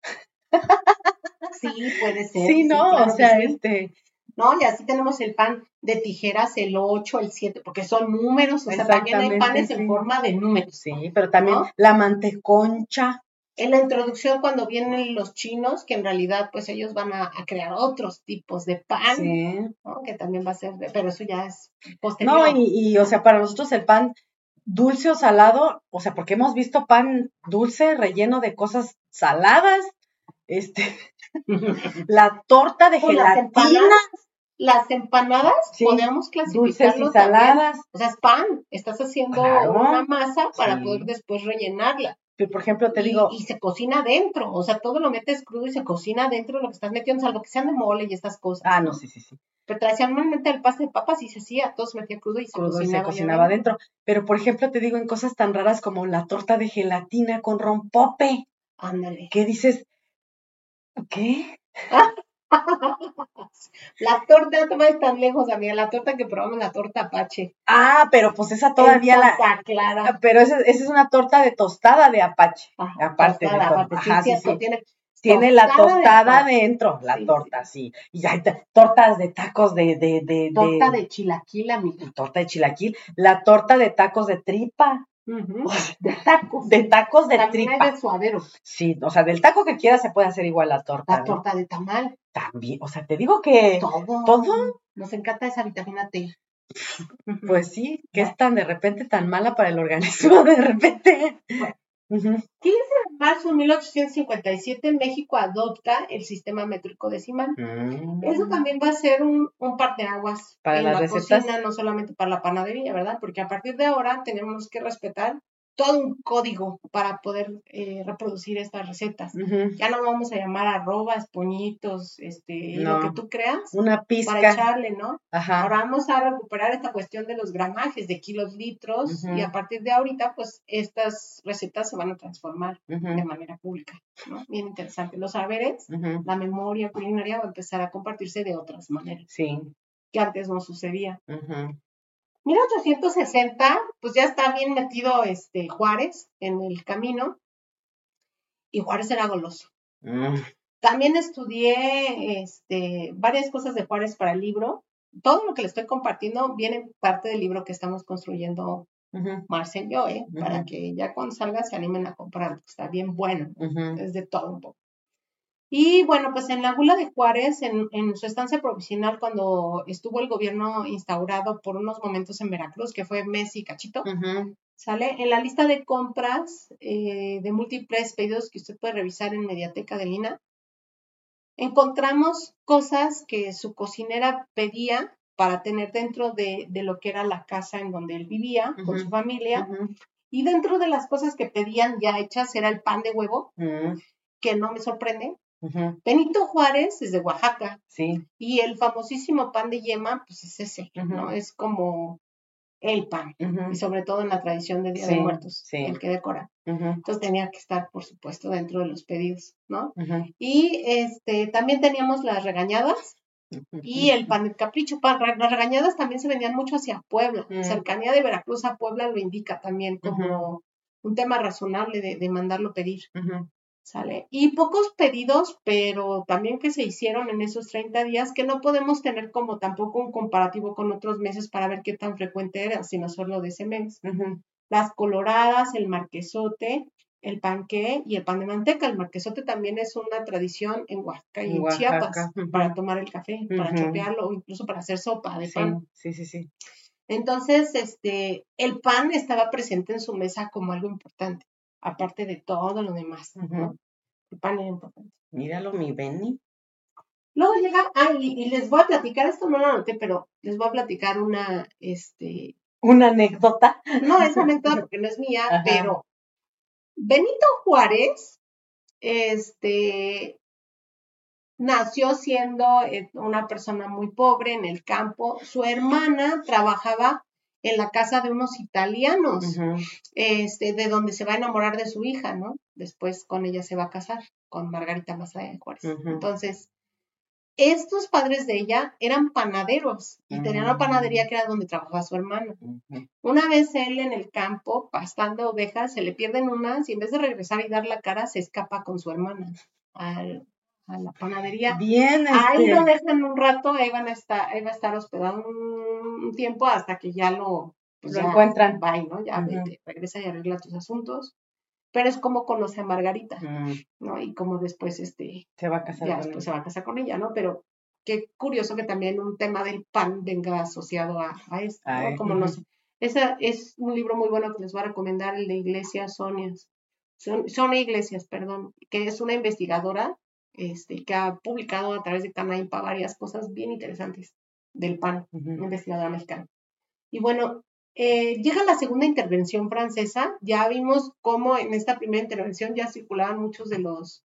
S2: Sí, puede ser.
S1: Sí, ¿no?
S2: Claro,
S1: o sea,
S2: ¿no? Y así tenemos el pan de tijeras, el 8, el 7, porque son números, o sea, también hay panes en forma de números.
S1: Sí, pero también, ¿no? La manteconcha.
S2: En la introducción, cuando vienen los chinos, que en realidad, pues ellos van a crear otros tipos de pan, ¿no? Que también va a ser, pero eso ya es posterior.
S1: No, y o sea, para nosotros el pan dulce o salado, o sea, porque hemos visto pan dulce relleno de cosas saladas, la torta de gelatina.
S2: Las empanadas podemos clasificarlos
S1: dulces y saladas.
S2: También. O sea, es pan. Estás haciendo una masa para poder después rellenarla.
S1: Pero, por ejemplo, te digo...
S2: Y se cocina adentro, o sea, todo lo metes crudo y se cocina adentro de lo que estás metiendo, salvo que sean de mole y estas cosas.
S1: Ah, no, sí.
S2: Pero tradicionalmente el pasta de papas sí se hacía, todo se metía crudo y se
S1: cocinaba adentro. Pero, por ejemplo, te digo en cosas tan raras como la torta de gelatina con rompope.
S2: Ándale.
S1: ¿Qué dices? ¿Qué?
S2: La torta, no te vayas tan lejos, amiga, la torta que probamos, la torta Apache.
S1: Ah, pero pues esa todavía
S2: en Santa Clara.
S1: Pero esa es una torta de tostada de Apache.
S2: Ajá,
S1: aparte
S2: tostada,
S1: de todo.
S2: aparte,
S1: Ajá,
S2: sí, cierto,
S1: tiene la tostada
S2: de
S1: dentro, la
S2: sí,
S1: torta, sí. Y hay tortas de tacos
S2: torta de chilaquil, amiga.
S1: Torta de chilaquil, la torta de tacos de tripa.
S2: De tacos.
S1: De tacos de
S2: también
S1: tripa.
S2: Hay de suadero.
S1: Sí, o sea, del taco que quieras se puede hacer igual la torta.
S2: La torta de tamal.
S1: También, o sea, te digo que...
S2: Todo. Nos encanta esa vitamina T.
S1: Pues sí, que es tan de repente tan mala para el organismo, de repente.
S2: Bueno. 15 de marzo de 1857 México adopta el sistema métrico decimal. Eso también va a ser un parteaguas
S1: para
S2: en
S1: las
S2: la
S1: recetas.
S2: Cocina, no solamente para la panadería, ¿verdad? Porque a partir de ahora tenemos que respetar todo un código para poder reproducir estas recetas. Ya no vamos a llamar arrobas, puñitos, lo que tú creas.
S1: Una pizca.
S2: Para echarle, ¿no?
S1: Ajá.
S2: Ahora vamos a recuperar esta cuestión de los gramajes, de kilos, litros, y a partir de ahorita, pues, estas recetas se van a transformar de manera pública, ¿no? Bien interesante. Los saberes, la memoria culinaria va a empezar a compartirse de otras maneras.
S1: Sí.
S2: Que antes no sucedía. 1860, pues ya está bien metido Juárez en el camino, y Juárez era goloso. También estudié varias cosas de Juárez para el libro. Todo lo que le estoy compartiendo viene parte del libro que estamos construyendo Marce y yo, para que ya cuando salga se animen a comprarlo, está bien bueno, es de todo un poco. Y bueno, pues en la Gula de Juárez, en su estancia provisional, cuando estuvo el gobierno instaurado por unos momentos en Veracruz, que fue mes y cachito, sale en la lista de compras de múltiples pedidos que usted puede revisar en Mediateca de Lina, encontramos cosas que su cocinera pedía para tener dentro de lo que era la casa en donde él vivía con su familia, y dentro de las cosas que pedían ya hechas era el pan de huevo, que no me sorprende. Benito Juárez es de Oaxaca, y el famosísimo pan de yema, pues es ese, ¿no? Es como el pan, y sobre todo en la tradición de Día de Muertos, el que decora. Entonces tenía que estar, por supuesto, dentro de los pedidos, ¿no? Y también teníamos las regañadas y el pan de capricho. Las regañadas también se vendían mucho hacia Puebla. Cercanía de Veracruz a Puebla lo indica también como un tema razonable de mandarlo pedir. ¿Sale? Y pocos pedidos, pero también que se hicieron en esos 30 días, que no podemos tener como tampoco un comparativo con otros meses para ver qué tan frecuente era, sino solo de ese mes. Las coloradas, el marquesote, el panqué y el pan de manteca. El marquesote también es una tradición en Oaxaca y en Chiapas, para tomar el café, para chopearlo o incluso para hacer sopa de pan.
S1: Sí.
S2: Entonces, el pan estaba presente en su mesa como algo importante, aparte de todo lo demás, ¿no? El pan era importante.
S1: Míralo, mi Benny.
S2: Luego llega, y les voy a platicar, esto no lo anoté, pero les voy a platicar una
S1: anécdota.
S2: No, es anécdota porque no es mía, pero Benito Juárez, nació siendo una persona muy pobre en el campo. Su hermana trabajaba en la casa de unos italianos, de donde se va a enamorar de su hija, ¿no? Después con ella se va a casar, con Margarita Mazaya de Juárez. Entonces, estos padres de ella eran panaderos y tenían una panadería que era donde trabajaba su hermano. Una vez él en el campo, pastando ovejas, se le pierden unas y en vez de regresar y dar la cara, se escapa con su hermana a la panadería.
S1: Bien,
S2: Ahí lo dejan un rato, ahí va a estar hospedado un tiempo hasta que ya lo
S1: encuentran.
S2: Bye, ¿no? Ya vete, regresa y arregla tus asuntos. Pero es como conoce a Margarita, ¿no? Y como después
S1: se va a casar
S2: con ella. Se va a casar con ella, ¿no? Pero qué curioso que también un tema del pan venga asociado a esto, ¿no? Como no sé. Ese es un libro muy bueno que les voy a recomendar, el de Iglesias Sonia Iglesias, perdón, que es una investigadora que ha publicado a través de Canaimpa varias cosas bien interesantes del pan, una investigadora mexicana. Y bueno, llega la segunda intervención francesa. Ya vimos cómo en esta primera intervención ya circulaban muchos de los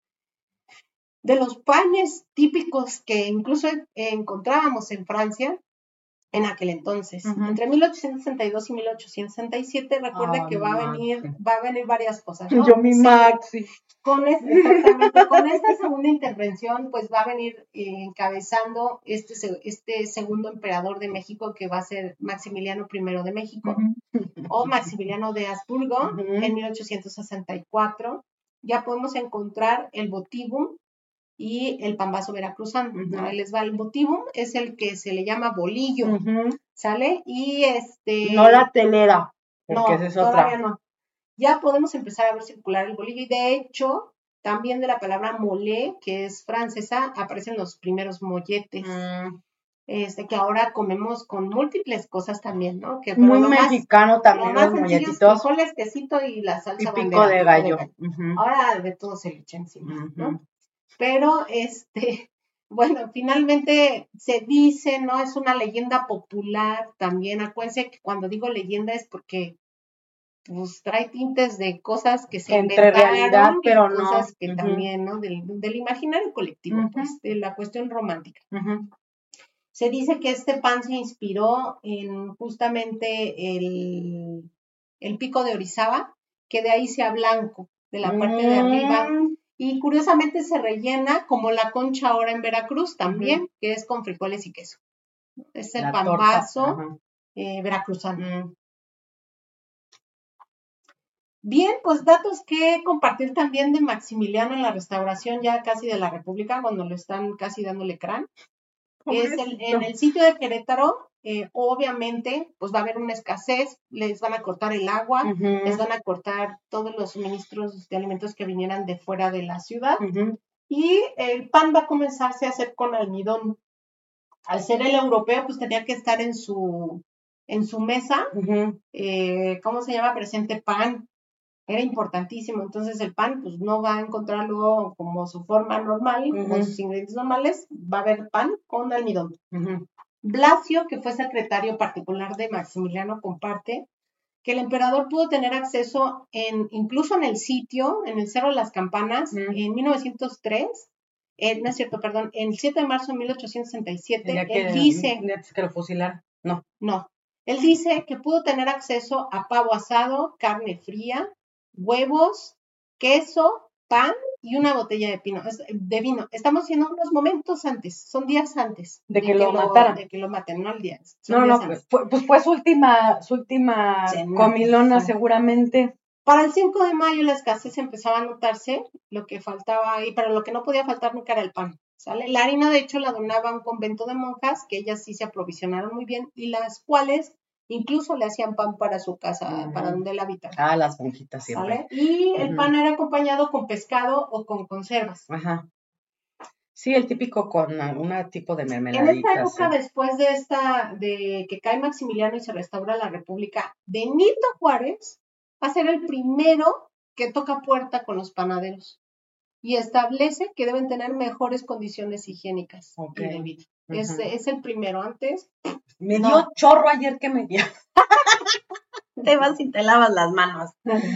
S2: panes típicos que incluso encontrábamos en Francia en aquel entonces. Entre 1862 y 1867, recuerda que va a venir varias cosas, ¿no?
S1: Yo mi Maxi.
S2: Exactamente, con esta segunda intervención, pues va a venir encabezando este segundo emperador de México, que va a ser Maximiliano I de México, o Maximiliano de Habsburgo, en 1864. Ya podemos encontrar el Botivum y el pambazo veracruzano. Ahí les va. El Botivum es el que se le llama bolillo, ¿sale? Y
S1: no la telera,
S2: porque esa es todavía otra. No. Ya podemos empezar a ver circular el bolillo, y de hecho, también de la palabra mole, que es francesa, aparecen los primeros molletes. Que ahora comemos con múltiples cosas también, ¿no? Que
S1: muy mexicano también los molletitos.
S2: Frijoles, quesito y la salsa
S1: y pico de gallo.
S2: Ahora de todo se le echa encima, ¿no? Pero, bueno, finalmente se dice, ¿no? Es una leyenda popular también. Acuérdense que cuando digo leyenda es porque, pues, trae tintes de cosas que se
S1: inventaron, realidad, pero no.
S2: Cosas que también, ¿no? Del imaginario colectivo, pues, de la cuestión romántica. Se dice que este pan se inspiró en justamente el pico de Orizaba, que de ahí sea blanco, de la parte de arriba. Y curiosamente se rellena como la concha ahora en Veracruz también, que es con frijoles y queso. Es el pambazo veracruzano. Bien, pues datos que compartir también de Maximiliano en la restauración ya casi de la República, cuando lo están casi dándole crán. Es en el sitio de Querétaro, obviamente, pues va a haber una escasez, les van a cortar el agua, les van a cortar todos los suministros de alimentos que vinieran de fuera de la ciudad, y el pan va a comenzarse a hacer con almidón. Al ser el europeo, pues tenía que estar en su mesa, ¿cómo se llama? Presente pan. Era importantísimo. Entonces el pan, pues no va a encontrarlo como su forma normal, con sus ingredientes normales, va a haber pan con almidón. Blasio, que fue secretario particular de Maximiliano, comparte que el emperador pudo tener acceso incluso en el sitio, en el Cerro de las Campanas, en 1903, no es cierto, perdón, el 7 de marzo de 1867, él dice...
S1: que lo fusilaron.
S2: No. Él dice que pudo tener acceso a pavo asado, carne fría, huevos, queso, pan y una botella de vino. Estamos haciendo unos momentos antes, son días antes
S1: de que lo mataran.
S2: De que lo maten, no al día.
S1: Pues fue su última comilona seguramente.
S2: Para el 5 de mayo la escasez empezaba a notarse, lo que faltaba ahí, pero lo que no podía faltar nunca era el pan, ¿sale? La harina, de hecho, la donaba a un convento de monjas, que ellas sí se aprovisionaron muy bien, y las cuales incluso le hacían pan para su casa, para donde él habitaba.
S1: Las monjitas siempre.
S2: ¿Sale? Y el pan era acompañado con pescado o con conservas.
S1: Sí, el típico con algún tipo de mermeladitas.
S2: En esta época, después de que cae Maximiliano y se restaura la República, Benito Juárez va a ser el primero que toca puerta con los panaderos y establece que deben tener mejores condiciones higiénicas y de vida. Es el primero. Antes...
S1: Me dio chorro ayer que me dio.
S2: Te vas y te lavas las manos.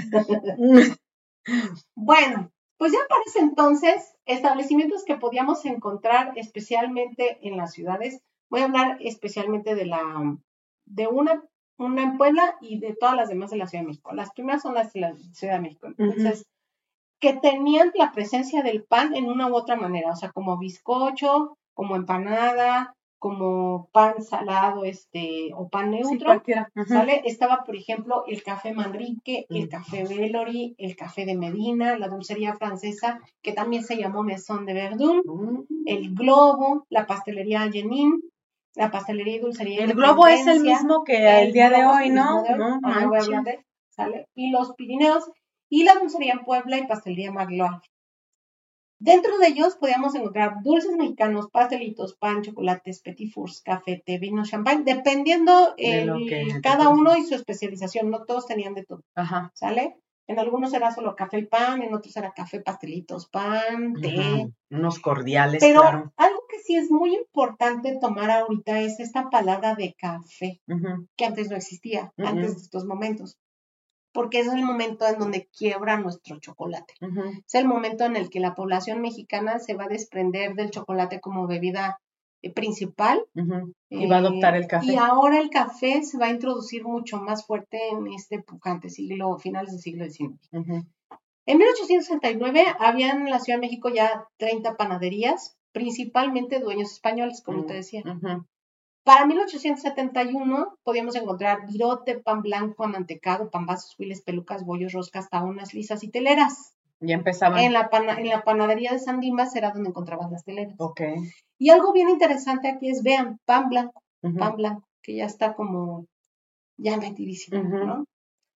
S2: Bueno, pues ya aparece entonces establecimientos que podíamos encontrar especialmente en las ciudades. Voy a hablar especialmente de una en Puebla y de todas las demás de la Ciudad de México. Las primeras son las de la Ciudad de México. Entonces, que tenían la presencia del pan en una u otra manera, o sea, como bizcocho, como empanada, como pan salado, o pan neutro, ¿sale? Estaba, por ejemplo, el café Manrique, el café Vellory, el café de Medina, la dulcería francesa, que también se llamó Maison de Verdun, el Globo, la pastelería Jenin, la pastelería y dulcería.
S1: El Globo es el mismo que el día de hoy, ¿no?
S2: No voy a hablar de él, ¿sale? Y los Pirineos, y la dulcería en Puebla y pastelería Magloire. Dentro de ellos podíamos encontrar dulces mexicanos, pastelitos, pan, chocolates, petit fours, café, té, vino, champán, dependiendo cada uno y su especialización. No todos tenían de todo, ¿sale? En algunos era solo café y pan, en otros era café, pastelitos, pan, té.
S1: Unos cordiales,
S2: Pero
S1: claro.
S2: algo que sí es muy importante tomar ahorita es esta palabra de café, que antes no existía, antes de estos momentos, porque es el momento en donde quiebra nuestro chocolate. Es el momento en el que la población mexicana se va a desprender del chocolate como bebida principal.
S1: Y va a adoptar el café.
S2: Y ahora el café se va a introducir mucho más fuerte en este pujante siglo, finales del siglo XIX. En 1869 había en la Ciudad de México ya 30 panaderías, principalmente dueños españoles, como te decía. Para 1871 podíamos encontrar virote, pan blanco, amantecado, pambazos, huiles, pelucas, bollos, roscas, taonas, lisas y teleras.
S1: Ya empezaban.
S2: En la panadería de San Dimas era donde encontrabas las teleras.
S1: Okay.
S2: Y algo bien interesante aquí es, vean, pan blanco, que ya está como ya metidísimo, ¿no?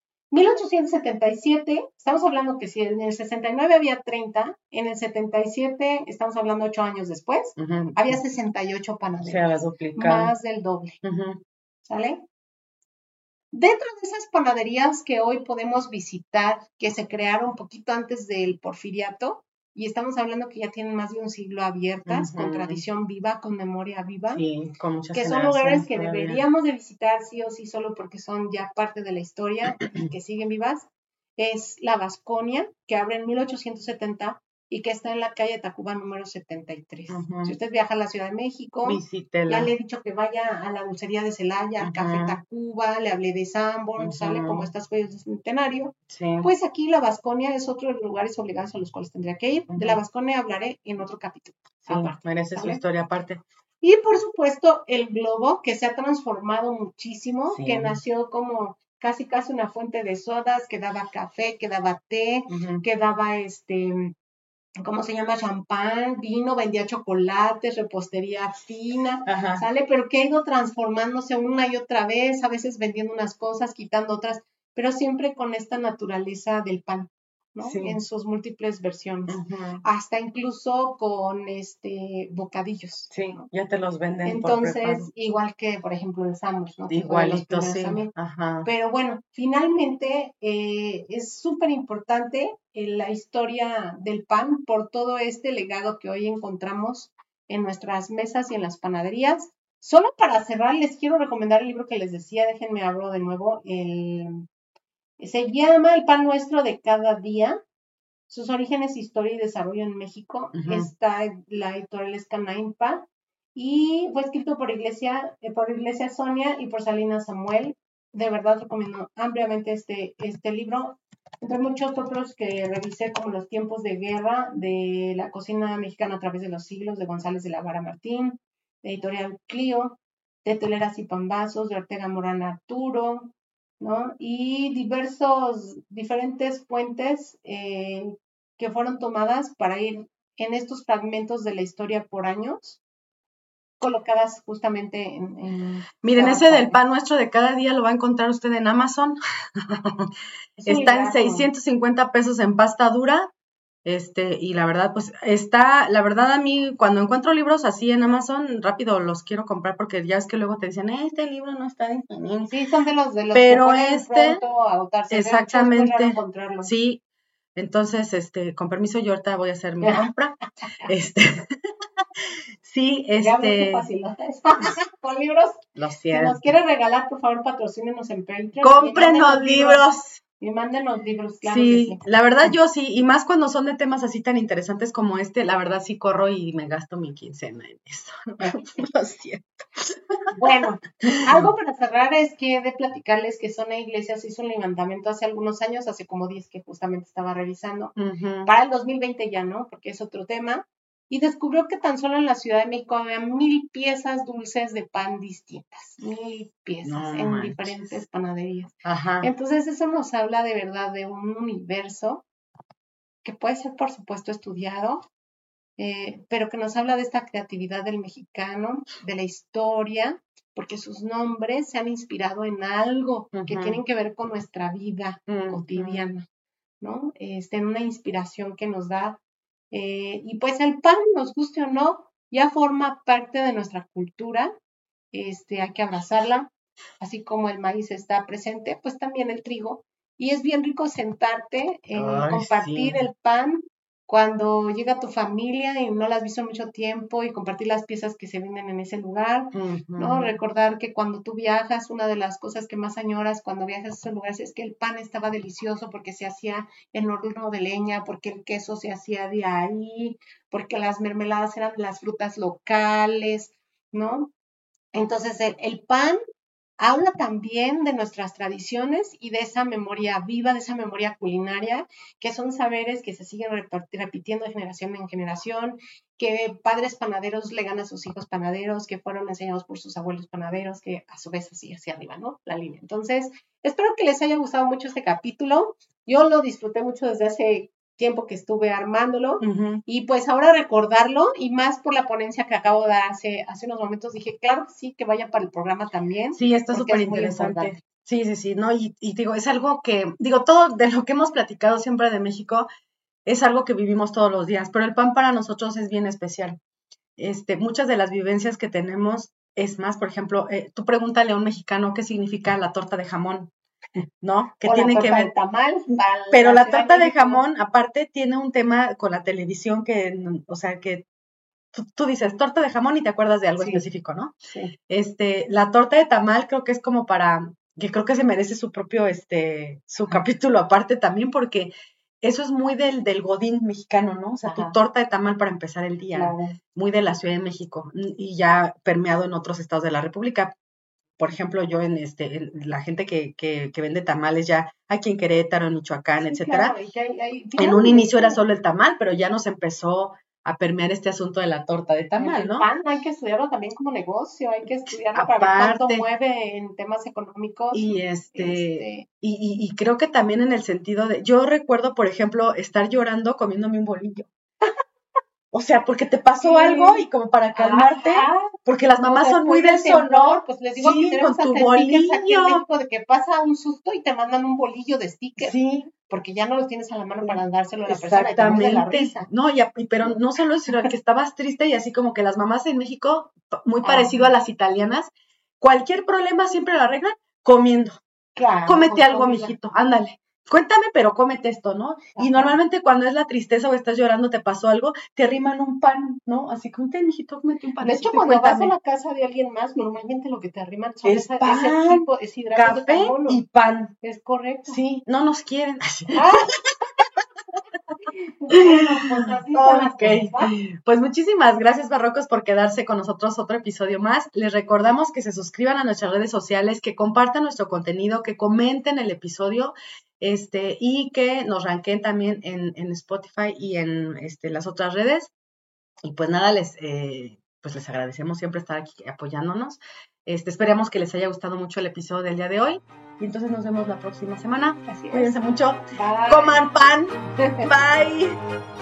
S2: 1877, estamos hablando que si en el 69 había 30, en el 77, estamos hablando 8 años después, había 68 panaderías.
S1: Se había duplicado.
S2: Más del doble. ¿Sale? Dentro de esas panaderías que hoy podemos visitar, que se crearon un poquito antes del Porfiriato, y estamos hablando que ya tienen más de un siglo abiertas, con tradición viva, con memoria viva,
S1: sí, con muchas
S2: que son lugares que deberíamos de visitar sí o sí solo porque son ya parte de la historia y que siguen vivas, es la Vasconia, que abre en 1870 y que está en la calle Tacuba número 73. Si usted viaja a la Ciudad de México,
S1: visítela.
S2: Ya le he dicho que vaya a la dulcería de Celaya, al Café Tacuba, le hablé de Sanborn, sale como estas joyas de centenario. Pues aquí la Vasconia es otro de los lugares obligados a los cuales tendría que ir. De la Vasconia hablaré en otro capítulo.
S1: Sí, merece su historia aparte.
S2: Y por supuesto el Globo, que se ha transformado muchísimo, que nació como casi una fuente de sodas, que daba café, que daba té, que daba ¿cómo se llama? Champán, vino, vendía chocolates, repostería fina, ¿sale? Pero que ha ido transformándose una y otra vez, a veces vendiendo unas cosas, quitando otras, pero siempre con esta naturaleza del pan, ¿no? Sí. En sus múltiples versiones. Hasta incluso con bocadillos.
S1: Sí, ¿no? Ya te los venden.
S2: Entonces, igual que, por ejemplo, el Samos, ¿no?
S1: Igualito, sí.
S2: Pero bueno, finalmente es súper importante la historia del pan por todo este legado que hoy encontramos en nuestras mesas y en las panaderías. Solo para cerrar, les quiero recomendar el libro que les decía, déjenme hablo de nuevo, se llama El pan nuestro de cada día, sus orígenes, historia y desarrollo en México. Está la editorial Escanaimpa y fue escrito por Iglesia Sonia y por Salinas Samuel. De verdad recomiendo ampliamente este libro, entre muchos otros que revisé, como Los tiempos de guerra, de la cocina mexicana a través de los siglos, de González de la Vara Martín, de editorial Clio, de Teleras y Pambazos, de Ortega Morán Arturo, ¿no? Y diferentes fuentes que fueron tomadas para ir en estos fragmentos de la historia por años, colocadas justamente en
S1: Miren, ese del pan nuestro de cada día lo va a encontrar usted en Amazon. Está en 650 pesos en pasta dura. Y la verdad, pues la verdad a mí cuando encuentro libros así en Amazon, rápido los quiero comprar porque ya es que luego te dicen, este libro no está disponible.
S2: Sí, son de los
S1: pero
S2: que pronto a agotarse.
S1: Exactamente, sí, entonces, con permiso, yo ahorita voy a hacer mi compra. Sí,
S2: con libros.
S1: Lo
S2: siento. Si nos quiere regalar, por favor, patrocínenos en Patreon.
S1: Cómprenos libros.
S2: Y mándenos libros, claro
S1: sí,
S2: que sí.
S1: La verdad yo sí, y más cuando son de temas así tan interesantes como la verdad sí corro y me gasto mi quincena en eso. Lo siento.
S2: Bueno, algo para cerrar es que he de platicarles que Zona Iglesias hizo un levantamiento hace algunos años, hace como 10 que justamente estaba revisando, para el 2020 ya, ¿no? Porque es otro tema. Y descubrió que tan solo en la Ciudad de México había 1000 piezas dulces de pan distintas. 1000 piezas en diferentes panaderías. Entonces eso nos habla de verdad de un universo que puede ser, por supuesto, estudiado, pero que nos habla de esta creatividad del mexicano, de la historia, porque sus nombres se han inspirado en algo que tienen que ver con nuestra vida cotidiana, ¿no? En una inspiración que nos da. Y pues el pan, nos guste o no, ya forma parte de nuestra cultura. Hay que abrazarla, así como el maíz está presente, pues también el trigo, Y es bien rico sentarte,
S1: Ay,
S2: compartir
S1: sí.
S2: el pan cuando llega tu familia y no la has visto en mucho tiempo y compartir las piezas que se venden en ese lugar, ¿no?
S1: Ujú.
S2: Recordar que cuando tú viajas, una de las cosas que más añoras cuando viajas a esos lugares es que el pan estaba delicioso porque se hacía en horno de leña, porque el queso se hacía de ahí, porque las mermeladas eran de las frutas locales, ¿no? Entonces, el pan habla también de nuestras tradiciones y de esa memoria viva, de esa memoria culinaria, que son saberes que se siguen repitiendo de generación en generación, que padres panaderos legan a sus hijos panaderos, que fueron enseñados por sus abuelos panaderos, que a su vez así hacia arriba, ¿no? La línea. Entonces, espero que les haya gustado mucho este capítulo. Yo lo disfruté mucho desde hace tiempo que estuve armándolo.
S1: Ujú.
S2: Y pues ahora recordarlo, y más por la ponencia que acabo de dar hace unos momentos, dije, claro que sí, que vaya para el programa también,
S1: Sí, está
S2: porque
S1: súper
S2: es muy importante.
S1: interesante. Sí, sí, sí, ¿no? Y digo, es algo que, digo, todo de lo que hemos platicado siempre de México es algo que vivimos todos los días, pero el pan para nosotros es bien especial. Muchas de las vivencias que tenemos, es más, por ejemplo, tú pregúntale a un mexicano qué significa la torta de jamón, ¿no? Que
S2: O la
S1: tiene que
S2: torta de
S1: ver,
S2: tamal para
S1: pero
S2: la
S1: la
S2: Ciudad de
S1: torta de
S2: México.
S1: jamón, aparte, tiene un tema con la televisión que, o sea, que tú dices torta de jamón y te acuerdas de algo
S2: Sí,
S1: específico, ¿no?
S2: sí.
S1: La torta de tamal creo que es como para, que creo que se merece su propio, su capítulo aparte también, porque eso es muy del godín mexicano, ¿no? O sea, tu
S2: Ajá,
S1: torta de tamal para empezar el día,
S2: claro.
S1: muy de la Ciudad de México y ya permeado en otros estados de la República. Por ejemplo, yo en la gente que vende tamales ya aquí en Querétaro, en Michoacán,
S2: Sí,
S1: etcétera,
S2: claro, y que
S1: en un
S2: finalmente,
S1: inicio era solo el tamal, pero ya nos empezó a permear este asunto de la torta de tamal,
S2: el
S1: ¿no?
S2: pan hay que estudiarlo también como negocio, hay que estudiarlo para ver cuánto
S1: Aparte,
S2: mueve en temas económicos.
S1: y
S2: Este,
S1: y creo que también en el sentido de, yo recuerdo, por ejemplo, estar llorando comiéndome un bolillo. O sea, porque te pasó algo
S2: sí,
S1: y como para calmarte,
S2: ajá.
S1: porque las
S2: O
S1: mamás son muy
S2: después
S1: de
S2: del
S1: eso,
S2: temblor,
S1: ¿no?
S2: pues les digo que
S1: Sí,
S2: tenemos
S1: con tu
S2: hasta stickers aquí en
S1: bolillo.
S2: México de que pasa un susto y te mandan un bolillo de sticker,
S1: Sí,
S2: porque ya no los tienes a la mano para dárselo a la persona y te mueres de la
S1: exactamente.
S2: risa.
S1: No, pero no solo eso, sino que estabas triste y así como que las mamás en México, muy parecido a
S2: Ajá,
S1: las italianas, cualquier problema siempre lo arreglan comiendo.
S2: claro,
S1: Cómete
S2: con
S1: algo,
S2: comida.
S1: mijito, ándale. Cuéntame, pero cómete esto, ¿no? Y
S2: Ajá.
S1: normalmente cuando es la tristeza o estás llorando, te pasó algo, te arriman un pan, ¿no? Así como, ten, mijito, cómete un
S2: De hecho,
S1: panecito y
S2: cuando vas a
S1: cuéntame.
S2: la casa de alguien más, normalmente lo que te arriman son
S1: Es
S2: ese
S1: pan,
S2: tipo, es hidratos de
S1: café
S2: carbono.
S1: y pan.
S2: Es correcto.
S1: Sí, no nos quieren.
S2: Ah, bueno, pues así están las
S1: Ok,
S2: cosas, ¿va?
S1: pues muchísimas gracias, Barrocos, por quedarse con nosotros otro episodio más. Les recordamos que se suscriban a nuestras redes sociales, que compartan nuestro contenido, que comenten el episodio, y que nos ranqueen también en Spotify y en las otras redes. Y pues nada, pues les agradecemos siempre estar aquí apoyándonos. Esperemos que les haya gustado mucho el episodio del día de hoy. Y entonces nos vemos la próxima semana.
S2: Así es.
S1: Cuídense mucho.
S2: Bye.
S1: Coman pan. Bye.